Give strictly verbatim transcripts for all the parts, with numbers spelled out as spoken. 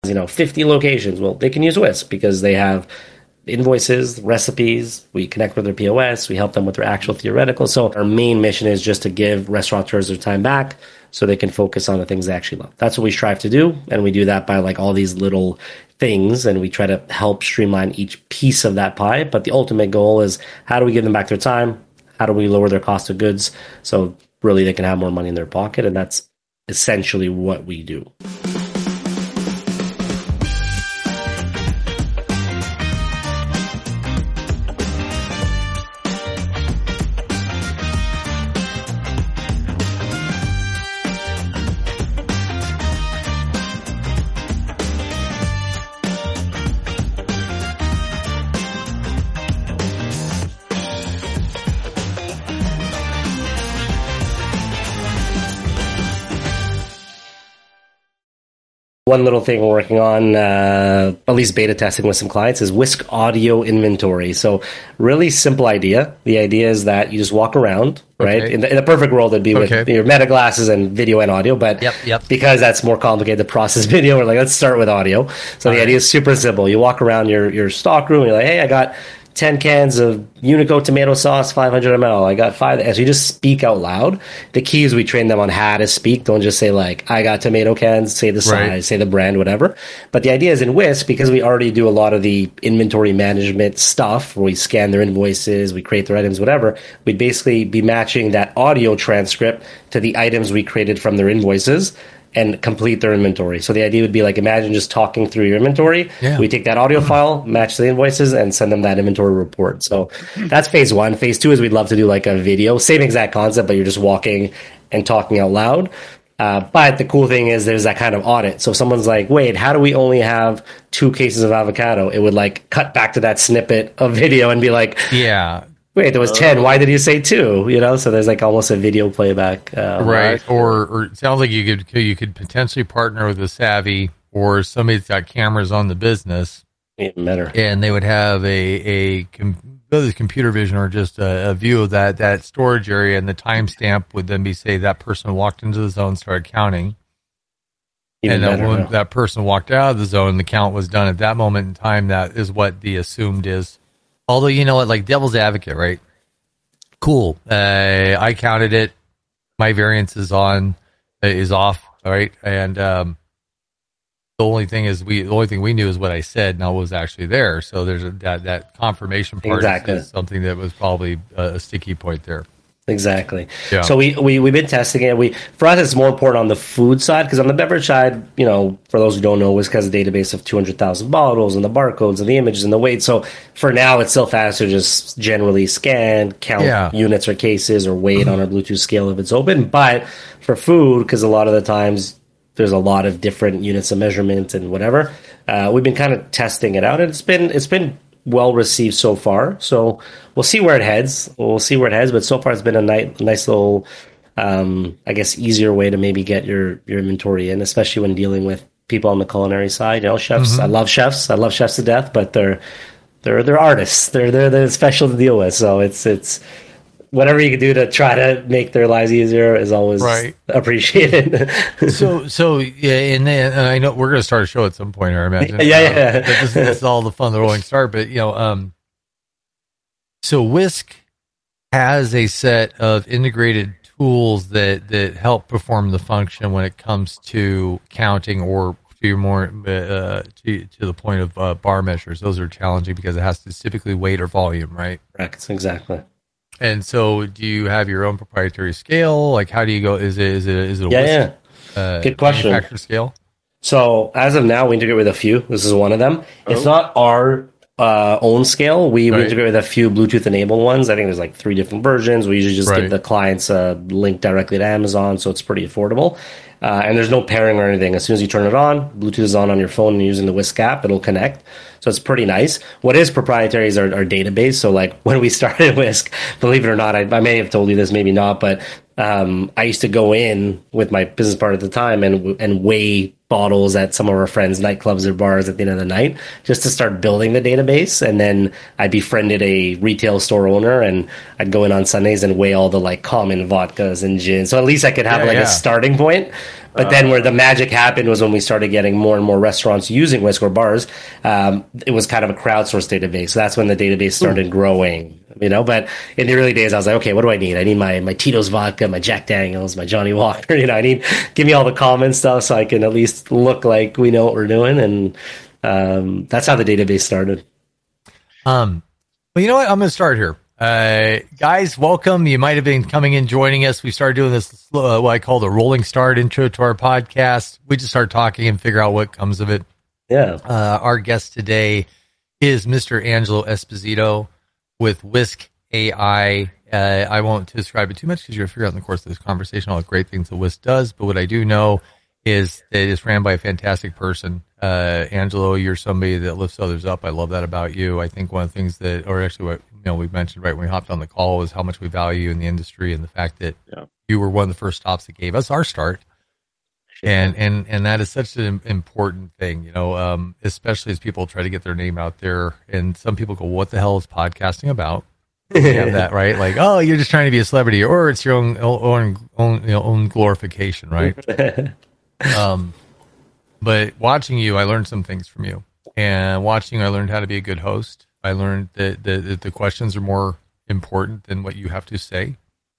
you know, fifty locations. Well, they can use Whisk because they have invoices, recipes, we connect with their P O S, we help them with their actual theoretical. So our main mission is just to give restaurateurs their time back so they can focus on the things they actually love. That's what we strive to do, and we do that by like all these little things, and we try to help streamline each piece of that pie. But the ultimate goal is, how do we give them back their time? How do we lower their cost of goods so really they can have more money in their pocket? And that's essentially what we do. One little thing we're working on, uh, at least beta testing with some clients, is Whisk Audio Inventory. So really simple idea. The idea is that you just walk around, right? Okay. In, the, in the perfect world, it'd be Okay. with your Meta glasses and video and audio. But Yep, yep. because that's more complicated to process video, we're like, let's start with audio. So All the right. idea is super simple. You walk around your, your stock room, and you're like, hey, I got ten cans of Unico tomato sauce, five hundred milliliters. I got five. As you just speak out loud. The key is we train them on how to speak. Don't just say like, I got tomato cans, say the size, Right. say the brand, whatever. But the idea is in Whisk, because we already do a lot of the inventory management stuff, where we scan their invoices, we create their items, whatever, we'd basically be matching that audio transcript to the items we created from their invoices and complete their inventory. So the idea would be like, imagine just talking through your inventory. Yeah. We take that audio file, match the invoices, and send them that inventory report. So that's phase one. Phase two is we'd love to do like a video, same exact concept, but you're just walking and talking out loud. Uh, but the cool thing is there's that kind of audit. So if someone's like, wait, how do we only have two cases of avocado? It would like cut back to that snippet of video and be like, Yeah. wait, there was ten. Why did you say two? You know, so there's like almost a video playback. Uh, Right. Or, or it sounds like you could you could potentially partner with a Savvy or somebody that's got cameras on the business, Even better. and they would have a a com- whether it's computer vision or just a, a view of that that storage area, and the timestamp would then be, say, that person walked into the zone, started counting, Even and then better. when huh? that person walked out of the zone, the count was done at that moment in time. That is what the assumed is. Although, you know what, like devil's advocate, right? Cool. Uh, I counted it. My variance is on, uh, is off. All right. And, um, the only thing is we, the only thing we knew is what I said, and I was actually there. So there's a, that, that confirmation part Exactly. is something that was probably a, a sticky point there. Exactly. Yeah. So we, we, we've been testing it. We, for us, it's more important on the food side, because on the beverage side, you know, for those who don't know, Whisk has a database of two hundred thousand bottles and the barcodes and the images and the weight. So for now, it's still faster to just generally scan, count Yeah. units or cases or weight on our Bluetooth scale if it's open. But for food, because a lot of the times there's a lot of different units of measurement and whatever, uh, we've been kind of testing it out. And it's been, it's been, well received so far, so we'll see where it heads. We'll see where it heads, but so far it's been a nice, nice little, um, I guess, easier way to maybe get your your inventory in, especially when dealing with people on the culinary side. You know, chefs. Mm-hmm. I love chefs. I love chefs to death, but they're they're they're artists. They're they're they're special to deal with. So it's it's whatever you can do to try to make their lives easier is always Right. appreciated. So, so yeah, and, then, and I know we're going to start a show at some point, I imagine. Yeah, yeah. Uh, but this, this is all the fun, the rolling start. But you know, um, so Whisk has a set of integrated tools that that help perform the function when it comes to counting, or to your more uh, to to the point of uh, bar measures. Those are challenging because it has to typically weight or volume, right? Correct. Exactly. And so, do you have your own proprietary scale? Like, how do you go? Is it is it is it a Yeah, Whisk, yeah. uh, Good question. manufacturer scale? So as of now, we integrate with a few. This is one of them. It's not our uh, own scale. We, we Right. integrate with a few Bluetooth enabled ones. I think there's like three different versions. We usually just Right. give the clients a link directly to Amazon, so it's pretty affordable. Uh, and there's no pairing or anything. As soon as you turn it on, Bluetooth is on on your phone and you're using the Whisk app, it'll connect. So it's pretty nice. What is proprietary is our, our database. So like when we started Whisk, believe it or not, I, I may have told you this, maybe not, but um, I used to go in with my business partner at the time and and weigh bottles at some of our friends' nightclubs or bars at the end of the night just to start building the database. And then I befriended a retail store owner, and I'd go in on Sundays and weigh all the like common vodkas and gins. So at least I could have Yeah, like yeah. a starting point. But uh, then where the magic happened was when we started getting more and more restaurants using Whisk or bars. Um, it was kind of a crowdsourced database. So that's when the database started Ooh. growing. You know, but in the early days, I was like, okay, what do I need? I need my, my Tito's vodka, my Jack Daniels, my Johnny Walker. You know, I need, give me all the common stuff so I can at least look like we know what we're doing. And um, that's how the database started. Um, well, you know what? I'm going to start here. Uh, guys, welcome. You might have been coming in, joining us. We started doing this, uh, what I call the rolling start intro to our podcast. We just start talking and figure out what comes of it. Yeah. Uh, our guest today is Mister Angelo Esposito with Whisk A I. Uh, I won't describe it too much because you're going to figure out in the course of this conversation all the great things that Whisk does. But what I do know is that it's ran by a fantastic person. Uh, Angelo, you're somebody that lifts others up. I love that about you. I think one of the things that, or actually what you know we mentioned right when we hopped on the call was how much we value you in the industry and the fact that yeah. you were one of the first stops that gave us our start. And, and, and that is such an important thing, you know, um, especially as people try to get their name out there. And some people go, what the hell is podcasting about? You have that, right? Like, oh, you're just trying to be a celebrity, or it's your own, own, own, you know, own glorification, right? um, but watching you, I learned some things from you. And watching you, I learned how to be a good host. I learned that, that, that the questions are more important than what you have to say.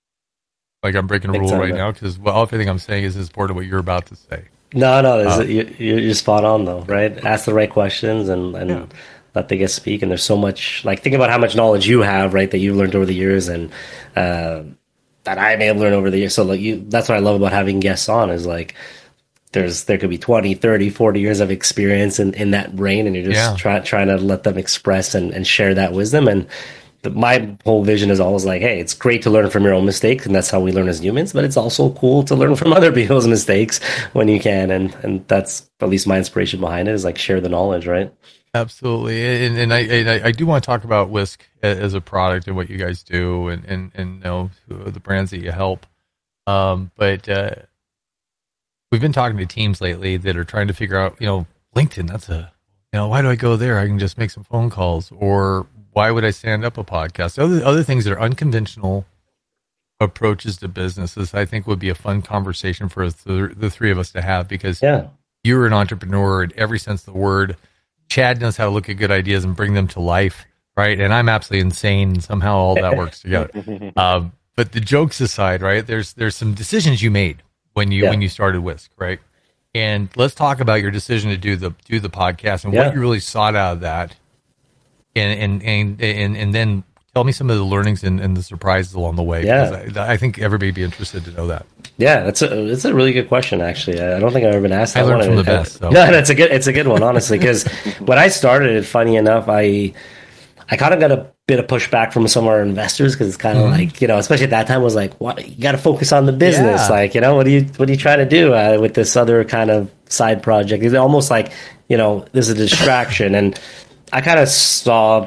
Like I'm breaking a rule right now because well, everything I'm saying is important to what you're about to say. No, no, uh, you, you're spot on though, right? Ask the right questions and, and yeah. let the guests speak. And there's so much, like think about how much knowledge you have, right, that you've learned over the years and uh, that I may have learned over the years. So like you, that's what I love about having guests on is like there's there could be twenty, thirty, forty years of experience in, in that brain and you're just yeah. try, trying to let them express and, and share that wisdom. And The, my whole vision is always like, hey, it's great to learn from your own mistakes, and that's how we learn as humans, but it's also cool to learn from other people's mistakes when you can, and and that's at least my inspiration behind it is like share the knowledge, right? Absolutely, and, and I, I I do want to talk about Whisk as a product and what you guys do, and and and you know the brands that you help, um, but uh, we've been talking to teams lately that are trying to figure out, you know, LinkedIn, that's a, you know, why do I go there? I can just make some phone calls, or why would I stand up a podcast? Other other things that are unconventional approaches to businesses, I think would be a fun conversation for th- the three of us to have because yeah. you're an entrepreneur in every sense of the word. Chad knows how to look at good ideas and bring them to life, right? And I'm absolutely insane, and somehow all that works together. Um, but the jokes aside, right? There's there's some decisions you made when you yeah. when you started Whisk, right? And let's talk about your decision to do the do the podcast and yeah. what you really sought out of that. And, and and and then tell me some of the learnings and, and the surprises along the way. Yeah, I, I think everybody would be interested to know that. Yeah, that's a it's a really good question. Actually, I don't think I've ever been asked that I learned one. from the best. So. No, that's a good it's a good one, honestly. Because when I started, funny enough, I I kind of got a bit of pushback from some of our investors because it's kind of mm-hmm. like, you know, especially at that time was like, what you got to focus on the business, yeah. like, you know, what do you what are you trying to do uh, with this other kind of side project? It's almost like, you know, there's a distraction, and I kind of saw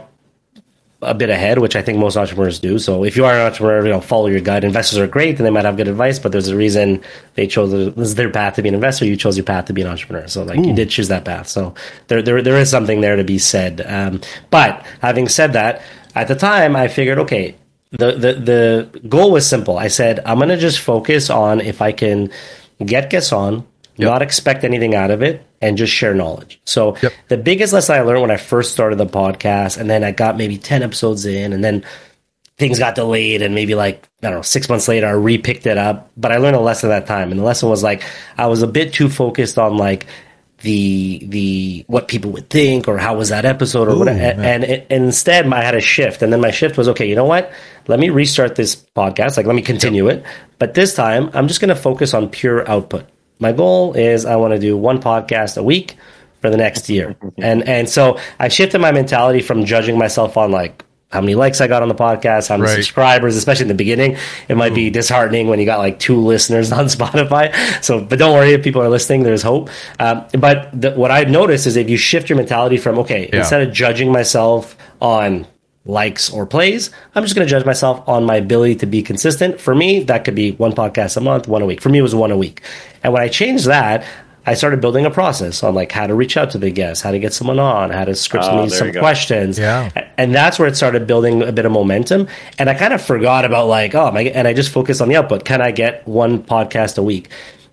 a bit ahead, which I think most entrepreneurs do. So if you are an entrepreneur, you know, follow your gut. Investors are great and they might have good advice, but there's a reason they chose this is their path to be an investor. You chose your path to be an entrepreneur. So like Ooh. you did choose that path. So there, there, there is something there to be said. Um, but having said that, at the time I figured, okay, the, the, the goal was simple. I said, I'm going to just focus on if I can get guests on, Yep. not expect anything out of it, and just share knowledge. So yep. the biggest lesson I learned when I first started the podcast, and then I got maybe ten episodes in, and then things got delayed, and maybe like, I don't know, six months later, I re-picked it up. But I learned a lesson at that time. And the lesson was like, I was a bit too focused on like the, the, what people would think, or how was that episode, or Ooh, whatever. And, and, and instead I had a shift. And then my shift was, okay, you know what? Let me restart this podcast. Like, let me continue yep. it. But this time I'm just going to focus on pure output. My goal is I want to do one podcast a week for the next year. And and so I shifted my mentality from judging myself on like how many likes I got on the podcast, how many right. subscribers, especially in the beginning. It might Ooh. be disheartening when you got like two listeners on Spotify. So, but don't worry if people are listening, there's hope. Um, but the, what I've noticed is if you shift your mentality from, okay, yeah. instead of judging myself on likes or plays, I'm just going to judge myself on my ability to be consistent. For me, that could be one podcast a month, one a week. For me, it was one a week. And when I changed that, I started building a process on like how to reach out to the guests, how to get someone on, how to script oh, some questions. Yeah. And that's where it started building a bit of momentum. And I kind of forgot about like, oh, my, and I just focused on the output. Can I get one podcast a week?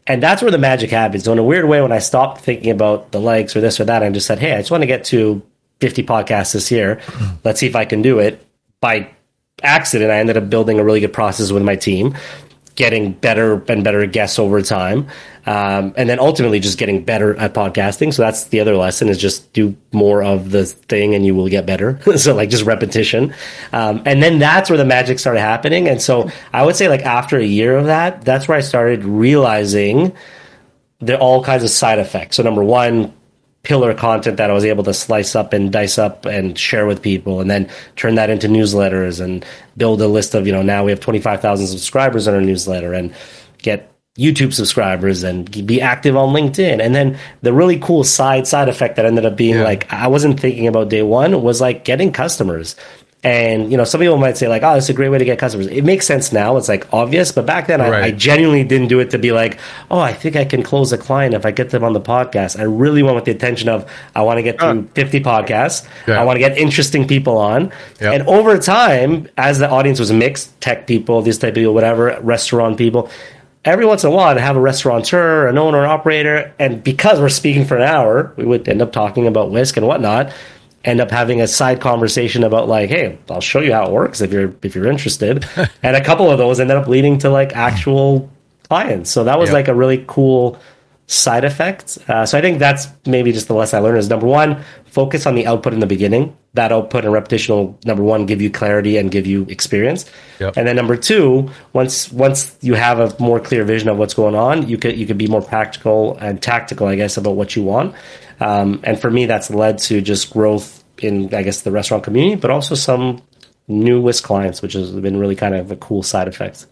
And that's where the magic happens. So in a weird way, when I stopped thinking about the likes or this or that, I just said, hey, I just want to get to fifty podcasts this year. Let's see if I can do it. By accident, I ended up building a really good process with my team, getting better and better guests over time. Um, and then ultimately just getting better at podcasting. So that's the other lesson, is just do more of the thing and you will get better. So like just repetition. Um, and then that's where the magic started happening. And so I would say like after a year of that, that's where I started realizing there are all kinds of side effects. So number one, pillar content that I was able to slice up and dice up and share with people, and then turn that into newsletters and build a list of, you know, now we have twenty-five thousand subscribers on our newsletter, and get YouTube subscribers and be active on LinkedIn. And then the really cool side side effect that ended up being yeah. like I wasn't thinking about day one was like getting customers. And, you know, some people might say like, oh, it's a great way to get customers. It makes sense now. It's like obvious. But back then, right. I, I genuinely didn't do it to be like, oh, I think I can close a client if I get them on the podcast. I really went with the intention of, I want to get to uh, fifty podcasts. Yeah. I want to get interesting people on. Yep. And over time, as the audience was mixed, tech people, this type of people, whatever, restaurant people, every once in a while, I'd have a restaurateur, an owner, operator. And because we're speaking for an hour, we would end up talking about whisk and whatnot. End up having a side conversation about like, hey, I'll show you how it works if you're if you're interested. And a couple of those ended up leading to like actual clients. So that was yep. like a really cool side effect. Uh, so I think that's maybe just the lesson I learned is number one, focus on the output in the beginning. That output and repetition will, number one, give you clarity and give you experience. Yep. And then number two, once once you have a more clear vision of what's going on, you could you could be more practical and tactical, I guess, about what you want. Um, and for me, that's led to just growth in, I guess, the restaurant community, but also some new whisk clients, which has been really kind of a cool side effect.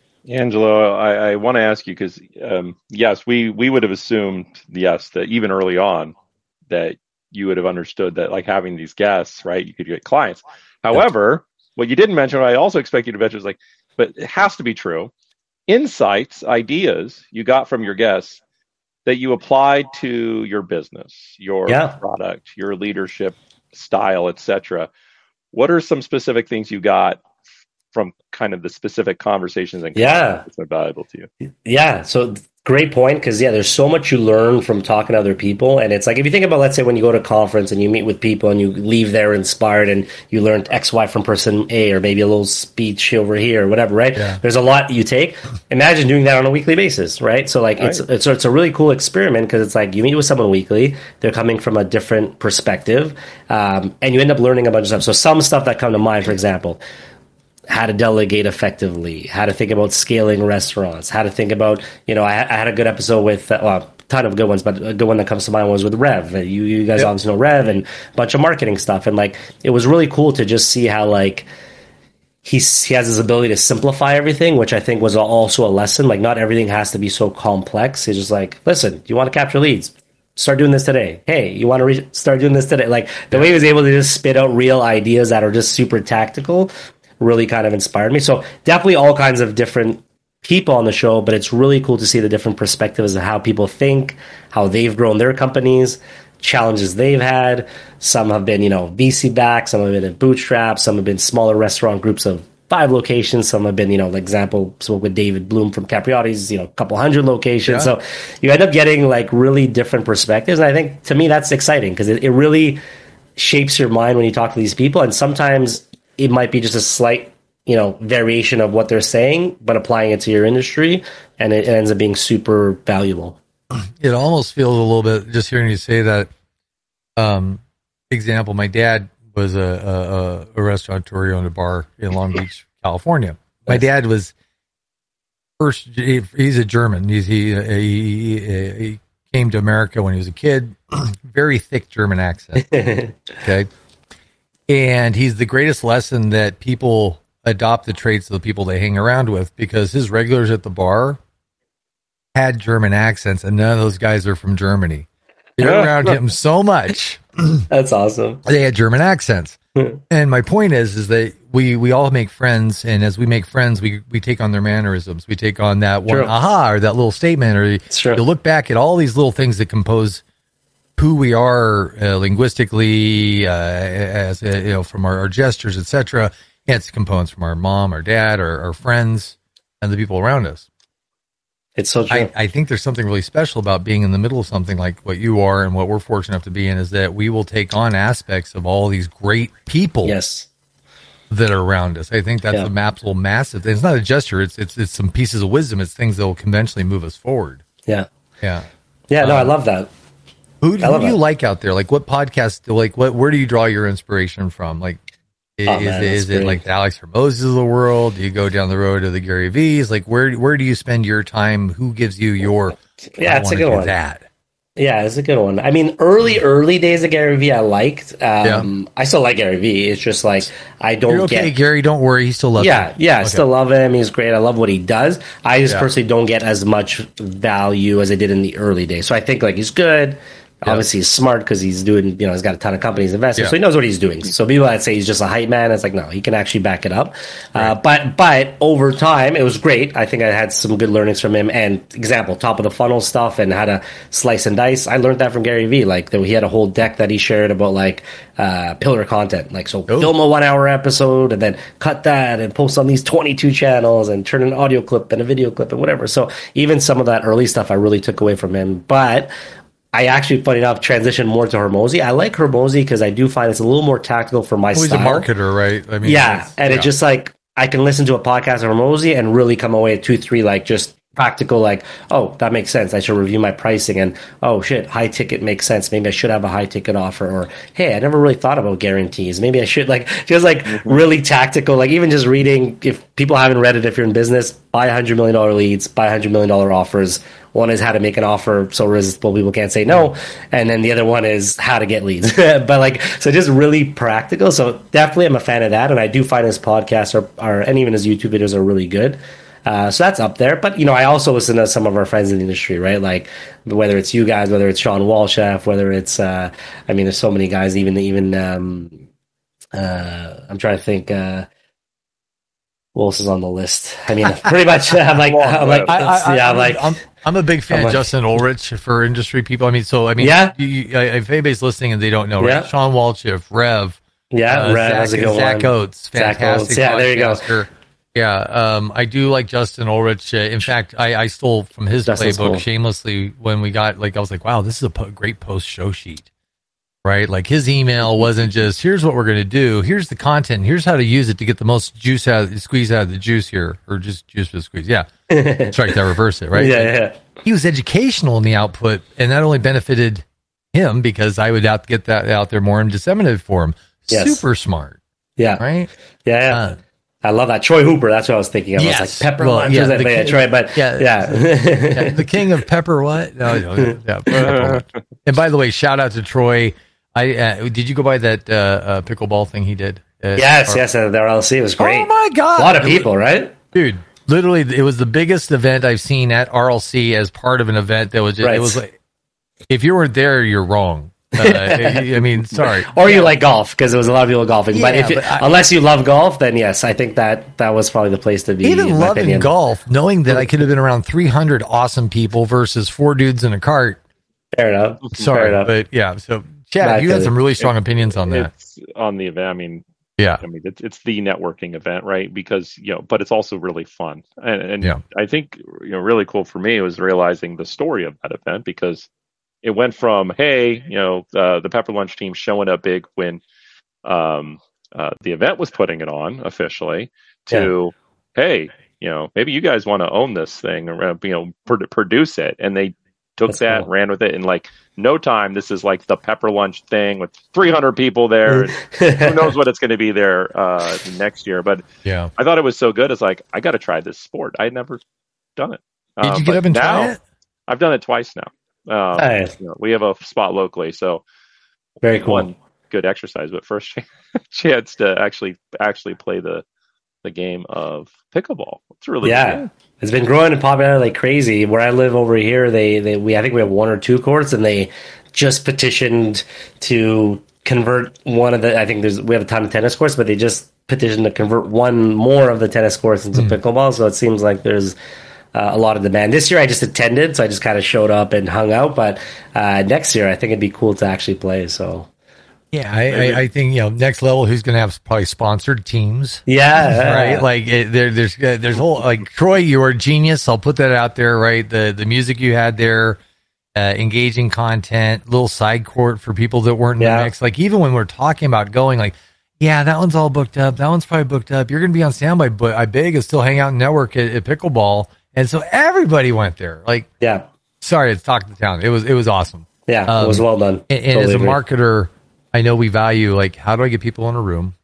Angelo, I, I want to ask you because, um, yes, we, we would have assumed, yes, that even early on that you would have understood that like having these guests, right, you could get clients. However, what you didn't mention, what I also expect you to mention is like, but it has to be true, insights, ideas you got from your guests that you applied to your business, your yeah. product, your leadership style, et cetera. What are some specific things you got from kind of the specific conversations and yeah. that are valuable to you? Yeah. So great point. Because yeah, there's so much you learn from talking to other people. And it's like, if you think about, let's say when you go to a conference and you meet with people and you leave there inspired and you learned X, Y from person A, or maybe a little speech over here or whatever, right? Yeah. There's a lot you take. Imagine doing that on a weekly basis, right? So like, right. it's, it's, it's a really cool experiment because it's like you meet with someone weekly, they're coming from a different perspective, um, and you end up learning a bunch of stuff. So some stuff that come to mind, for example, how to delegate effectively, how to think about scaling restaurants, how to think about, you know, I, I had a good episode with, uh, well, a ton of good ones, but a good one that comes to mind was with Rev. You, you guys yep. obviously know Rev, and a bunch of marketing stuff. And like, it was really cool to just see how like, he's, he has his ability to simplify everything, which I think was also a lesson. Like not everything has to be so complex. He's just like, listen, do you want to capture leads? Start doing this today. Hey, you want to re- start doing this today? Like the way he was able to just spit out real ideas that are just super tactical really kind of inspired me. So definitely all kinds of different people on the show, but it's really cool to see the different perspectives of how people think, how they've grown their companies, challenges they've had. Some have been, you know, V C backed, some have been in bootstrap, some have been smaller restaurant groups of five locations, some have been, you know, like example, spoke with David Bloom from Capriotti's, you know, a couple hundred locations. Yeah. So you end up getting like really different perspectives. And I think to me that's exciting because it, it really shapes your mind when you talk to these people. And sometimes it might be just a slight, you know, variation of what they're saying, but applying it to your industry, and it ends up being super valuable. It almost feels a little bit, just hearing you say that, um, example, my dad was a, a, a restaurateur. He owned a bar in Long Beach, California. My dad was first, he, he's a German. He's, he, he, he came to America when he was a kid, very thick German accent. Okay. And he's the greatest lesson that people adopt the traits of the people they hang around with, because his regulars at the bar had German accents, and none of those guys are from Germany. They're around him so much. That's awesome. They had German accents. And my point is, is that we, we all make friends, and as we make friends, we, we take on their mannerisms. We take on that one, True. aha, or that little statement, or you, you look back at all these little things that compose who we are uh, linguistically, uh, as uh, you know, from our, our gestures, et cetera. It's components from our mom, our dad, our, our friends, and the people around us. It's so true. I, I think there's something really special about being in the middle of something like what you are and what we're fortunate enough to be in, is that we will take on aspects of all these great people yes. that are around us. I think that's Yeah. the absolute massive thing. It's not a gesture. It's, it's, it's some pieces of wisdom. It's things that will conventionally move us forward. Yeah. Yeah. Yeah, no, Um, I love that. Who, who love do you that. like out there? Like what podcast, like what, where do you draw your inspiration from? Like, is, Oh, man, it, that's is it great. like the Alex Hermoses of the world? Do you go down the road of the Gary V's? Like where, where do you spend your time? Who gives you your, Yeah, I it's a wanna good do one. that? Yeah, it's a good one. I mean, early, early days of Gary Vee, I liked. Um, I still like Gary Vee. It's just like, I don't You're okay, get... Gary. Don't worry. He still loves Yeah, you. yeah, I Okay. still love him. He's great. I love what he does. I just Yeah. personally don't get as much value as I did in the early days. So I think like he's good. Yeah. Obviously, he's smart because he's doing, you know, he's got a ton of companies investing, Yeah. so he knows what he's doing. So people that say he's just a hype man, it's like, no, he can actually back it up. Uh, but but over time, it was great. I think I had some good learnings from him. And example, top of the funnel stuff and how to slice and dice. I learned that from Gary Vee. Like he had a whole deck that he shared about like uh, pillar content. Like so, Oh. film a one hour episode and then cut that and post on these twenty-two channels and turn an audio clip and a video clip and whatever. So even some of that early stuff I really took away from him. But I actually, funny enough, transitioned more to Hormozy. I like Hormozy because I do find it's a little more tactical for my Oh, he's style. a marketer, right? I mean, Yeah, it's- and yeah. it just like I can listen to a podcast of Hormozy and really come away at two, three, like just practical, like, oh, that makes sense. I should review my pricing, and oh shit, high ticket makes sense. Maybe I should have a high ticket offer, or hey, I never really thought about guarantees. Maybe I should like just like really tactical, like even just reading. If people haven't read it, if you're in business, buy a hundred million dollar leads, buy a hundred million dollar offers. One is how to make an offer so irresistible people can't say no, and then the other one is how to get leads. But like, so just really practical. So definitely, I'm a fan of that, and I do find his podcasts are, are and even his YouTube videos are really good. Uh, so that's up there. But you know, I also listen to some of our friends in the industry, right? Like whether it's you guys, whether it's Sean Walchef, whether it's uh, I mean, there's so many guys. Even even um, uh, I'm trying to think. Uh, Who else is on the list? I mean, pretty much. I'm like, I'm like, I, I, yeah, I, I'm like, I'm, I'm a big fan I'm of like- Justin Ulrich for industry people. I mean, so I mean, Yeah. you, you, if anybody's listening and they don't know, right? Yeah. Sean Walchef, Rev, yeah, uh, Rev, Zach, that's a good Zach one. Oates, Zach fantastic. Oates. Yeah, there you go. podcaster. Yeah, um, I do like Justin Ulrich. Uh, in fact, I, I stole from his Justin's playbook cool. shamelessly when we got like I was like, wow, this is a po- great post show sheet, right? Like his email wasn't just here's what we're going to do, here's the content, here's how to use it to get the most juice out, of, squeeze out of the juice here, or just juice for the squeeze. Yeah, strike that, reverse it, right? Yeah, yeah. He was educational in the output, and that only benefited him because I would out get that out there more and disseminate it for him. Yes. Super smart, Yeah, right? yeah, yeah. Uh, I love that. Troy Hooper, that's what I was thinking of. I was Yes. like, pepper Well, lunch. yeah, Yeah, the yeah, king- Troy, but yeah. yeah. Yeah, the king of pepper. What? No, no, no, yeah, pepper. And by the way, shout out to Troy. I uh, did you go by that uh, uh, pickleball thing he did? Uh, yes, or- yes, uh, their L L C was great. Oh my god, A lot of people, right? dude! Literally, it was the biggest event I've seen at R L C as part of an event that was. Just, Right. It was like, if you weren't there, you're wrong. Uh, I I mean, sorry. Or you like golf because there was a lot of people golfing. but Yeah, if you, but I- unless you love golf, then yes, I think that that was probably the place to be. Even in my loving opinion. golf, knowing that I could have been around three hundred awesome people versus four dudes in a cart. Fair enough. Fair Sorry, enough. but yeah. So, Chad, I you feel had you. some really strong opinions on that. It's on the event. I mean, Yeah. I mean, it's it's the networking event, right? Because you know, but it's also really fun, and, and Yeah. I think you know, really cool for me was realizing the story of that event because it went from hey, you know, uh, the Pepper Lunch team showing up big when um, uh, the event was putting it on officially to hey, you know, maybe you guys want to own this thing or uh, you know pr- produce it, and they took That's that, cool. ran with it in like no time. This is like the Pepper Lunch thing with three hundred people there. And who knows what it's going to be there uh, next year? But Yeah. I thought it was so good. It's like I got to try this sport. I had never done it. Did Um, you get but up and now, try it? I've done it twice now. Um, Nice. you know, we have a spot locally, so Very cool. one good exercise. But first chance to actually actually play the the game of pickleball. It's really Yeah. good. It's been growing in popularity like crazy. Where I live over here, they, they we I think we have one or two courts, and they just petitioned to convert one of the. I think there's we have a ton of tennis courts, but they just petitioned to convert one more of the tennis courts into pickleball. So it seems like there's uh, a lot of demand. This year, I just attended, so I just kind of showed up and hung out. But uh, next year, I think it'd be cool to actually play. So Yeah, I, I, I think, you know, next level, who's going to have probably sponsored teams. Yeah. Right. Like it, there, there's, uh, there's whole, like Troy, you are a genius. I'll put that out there. Right. The, the music you had there, uh, engaging content, little side court for people that weren't in Yeah. the mix. Like even when we're talking about going like, yeah, that one's all booked up. That one's probably booked up. You're going to be on standby, but I beg is still hang out and network at, at pickleball. And so everybody went there. Like, Yeah. sorry, it's Talk the Town. It was, it was awesome. Yeah. Um, it was well done. And, and Totally as a agree. marketer, I know we value, like, how do I get people in a room?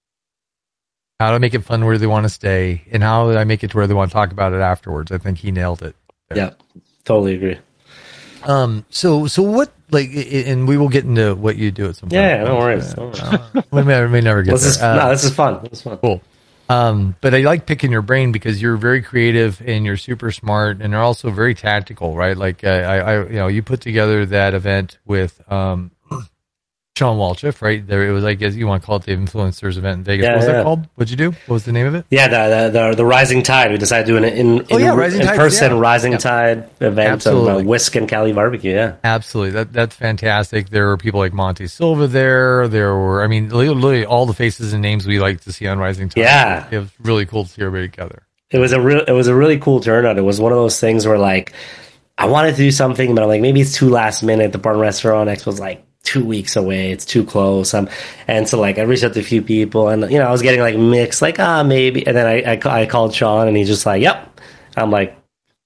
How do I make it fun where they want to stay? And how do I make it to where they want to talk about it afterwards? I think he nailed it. Yeah. Totally agree. Um. So, so what, like, i- i- and we will get into what you do at some point. Yeah. No worries. No worries. Uh, we may, we may never get This is, there. Uh, no, this is fun. This is fun. Cool. Um, but I like picking your brain because you're very creative and you're super smart and you're also very tactical, right? Like, uh, I, I, you know, you put together that event with, um, Sean Walchef, right? There, it was, I guess you want to call it the influencers event in Vegas. Yeah, what was yeah. that called? What'd you do? What was the name of it? Yeah, the, the the the Rising Tide. We decided to do an in in, Oh, yeah, Rising in Tide, person yeah. Rising Yeah. Tide event Absolutely. of uh, Whisk and Cali Barbecue. Yeah, Absolutely. That that's fantastic. There were people like Monty Silva there. There were, I mean, literally all the faces and names we like to see on Rising Tide. Yeah. It was really cool to see everybody together. it was a real it was a really cool turnout. It was one of those things where like I wanted to do something, but I'm like maybe it's too last minute. The Barn Restaurant X was like two weeks away. It's too close. Um, and so like I reached out to a few people, and you know I was getting like mixed, like ah maybe. And then I I, ca- I called Sean, and he's just like, yep. I'm like,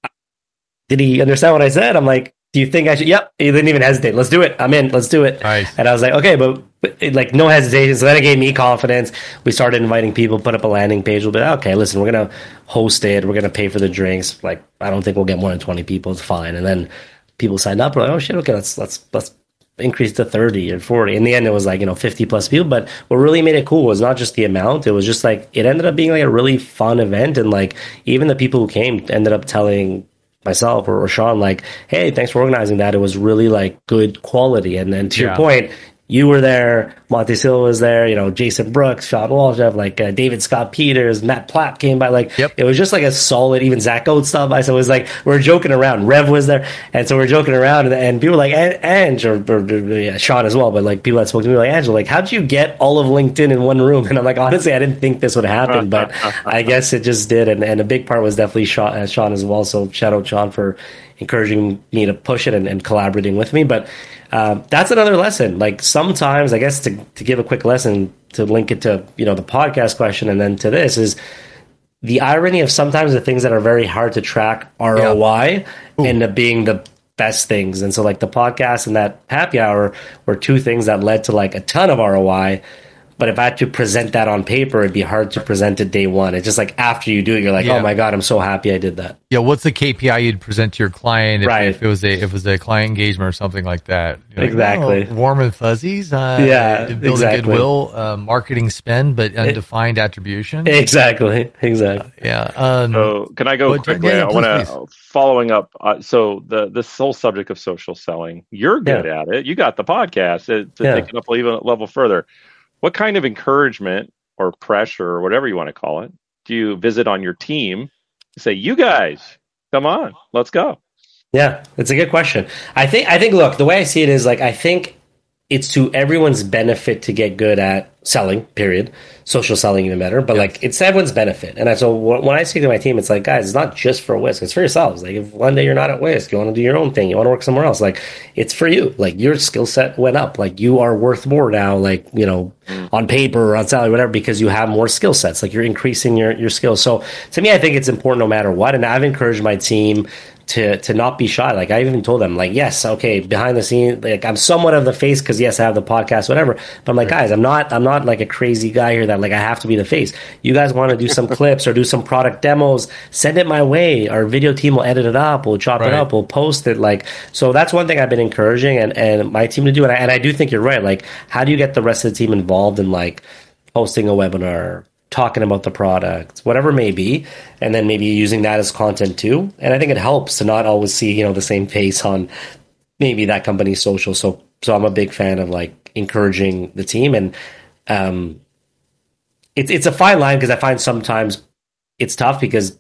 did he understand what I said? I'm like, do you think I should? Yep. He didn't even hesitate. Let's do it. I'm in. Let's do it. Nice. And I was like, okay, but, but it, like no hesitation. So then it gave me confidence. We started inviting people, put up a landing page. We'll be like, okay, listen, we're gonna host it. We're gonna pay for the drinks. Like I don't think we'll get more than twenty people. It's fine. And then people signed up. We're like, oh shit, okay, let's let's let's increase to thirty or forty. In the end, it was like, you know, fifty plus people. But what really made it cool was not just the amount. It was just like, it ended up being like a really fun event. And like, even the people who came ended up telling myself or, or Sean, like, hey, thanks for organizing that. It was really like good quality. And then to Yeah. your point, you were there, Monty Silva was there, you know, Jason Brooks, Sean Walchef, like uh, David Scott Peters, Matt Platt came by. Like, Yep. it was just like a solid, even Zach Oates stopped by. So it was like, we we're joking around. Rev was there. And so we're joking around, and, and people were like, An- Ange, or, or, or yeah, Sean as well, but like people that spoke to me were like, Angela, like, how'd you get all of LinkedIn in one room? And I'm like, honestly, I didn't think this would happen, but I guess it just did. And, and a big part was definitely Sean, uh, Sean as well. So shout out Sean for encouraging me to push it and, and collaborating with me. But um, that's another lesson. Like sometimes, I guess to to give a quick lesson to link it to, you know, the podcast question and then to this is the irony of sometimes the things that are very hard to track R O I end up being the best things. And so like the podcast and that happy hour were two things that led to like a ton of R O I. But if I had to present that on paper, it'd be hard to present it day one. It's just like after you do it, you're like, Yeah. oh my God, I'm so happy I did that. Yeah. What's the K P I you'd present to your client if, Right. if it was a if it was a client engagement or something like that? You're like, Exactly. oh, warm and fuzzies. Uh, Yeah, building exactly. goodwill, uh, marketing spend, but undefined attribution. Exactly. Exactly. yeah. Um, So can I go But, quickly? yeah, yeah, I want please, to following up. Uh, so the this whole subject of social selling, you're good at it. You got the podcast to, to Yeah. take it up a level, level further. What kind of encouragement or pressure or whatever you want to call it do you visit on your team? Say, you guys, come on, let's go. Yeah, it's a good question. I think, I think, look, the way I see it is like, I think it's to everyone's benefit to get good at selling, period. Social selling even better, but like it's everyone's benefit. And I, so when when I say to my team, it's like, guys, it's not just for Whisk, it's for yourselves. Like if one day you're not at Whisk, you want to do your own thing, you want to work somewhere else, like it's for you. Like your skill set went up, like you are worth more now, like, you know, on paper or on salary, whatever, because you have more skill sets, like you're increasing your, your skills. So to me, I think it's important no matter what. And I've encouraged my team to to not be shy. Like I even told them, like, yes, okay, behind the scene, like I'm somewhat of the face because yes, I have the podcast, whatever. But I'm like, guys, I'm not I'm not like a crazy guy here that like I have to be the face. You guys want to do some clips or do some product demos, send it my way. Our video team will edit it up, we'll chop Right. it up, we'll post it. Like so that's one thing I've been encouraging and, and my team to do. And I, and I do think you're right. Like, how do you get the rest of the team involved in like hosting a webinar, talking about the product, whatever it may be, and then maybe using that as content too. And I think it helps to not always see, you know, the same face on maybe that company's social. So, so I'm a big fan of like encouraging the team, and um, it's it's a fine line because I find sometimes it's tough because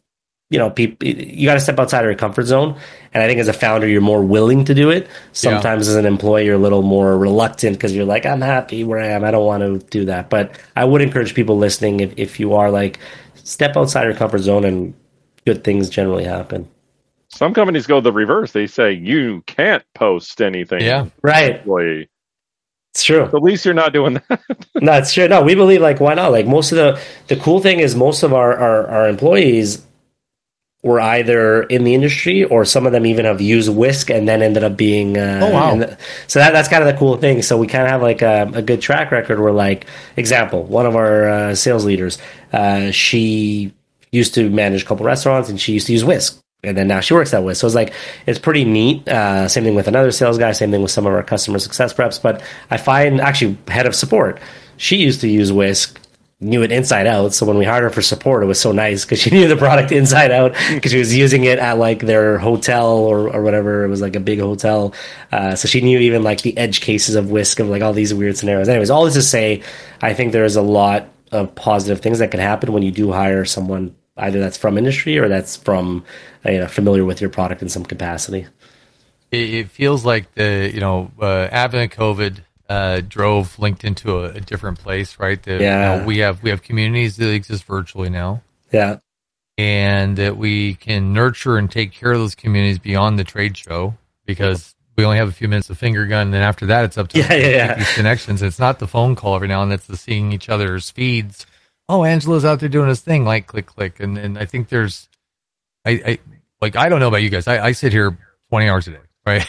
you know, people, you got to step outside of your comfort zone. And I think as a founder, you're more willing to do it. Sometimes yeah. as an employee, you're a little more reluctant because you're like, I'm happy where I am. I don't want to do that. But I would encourage people listening, if, if you are like, step outside your comfort zone and good things generally happen. Some companies go the reverse. They say you can't post anything. Yeah, right. Employee. It's true. At least you're not doing that. No, it's true. No, we believe like, why not? Like most of the, the cool thing is most of our, our, our employees were either in the industry or some of them even have used Whisk and then ended up being. Uh, oh, wow. The, so that that's kind of the cool thing. So we kind of have like a, a good track record where, like, example, one of our uh, sales leaders, uh, she used to manage a couple restaurants and she used to use Whisk. And then now she works at Whisk. So it's like, it's pretty neat. Uh, same thing with another sales guy, same thing with some of our customer success reps. But I find actually head of support, she used to use Whisk, knew it inside out. So when we hired her for support, it was so nice because she knew the product inside out because she was using it at like their hotel or, or whatever. It was like a big hotel. Uh, so she knew even like the edge cases of Whisk of like all these weird scenarios. Anyways, all this to say, I think there's a lot of positive things that can happen when you do hire someone either that's from industry or that's from, you know, familiar with your product in some capacity. It, it feels like the, you know, uh, advent of COVID, Uh, drove LinkedIn to a, a different place, right? The, yeah. You know, we have we have communities that exist virtually now. Yeah. And that we can nurture and take care of those communities beyond the trade show because we only have a few minutes of finger gun, and then after that, it's up to yeah, us to yeah, make yeah. these connections. It's not the phone call every now and then; it's the seeing each other's feeds. Oh, Angela's out there doing his thing, like click, click, and and I think there's, I, I like I don't know about you guys. I, I sit here twenty hours a day, right?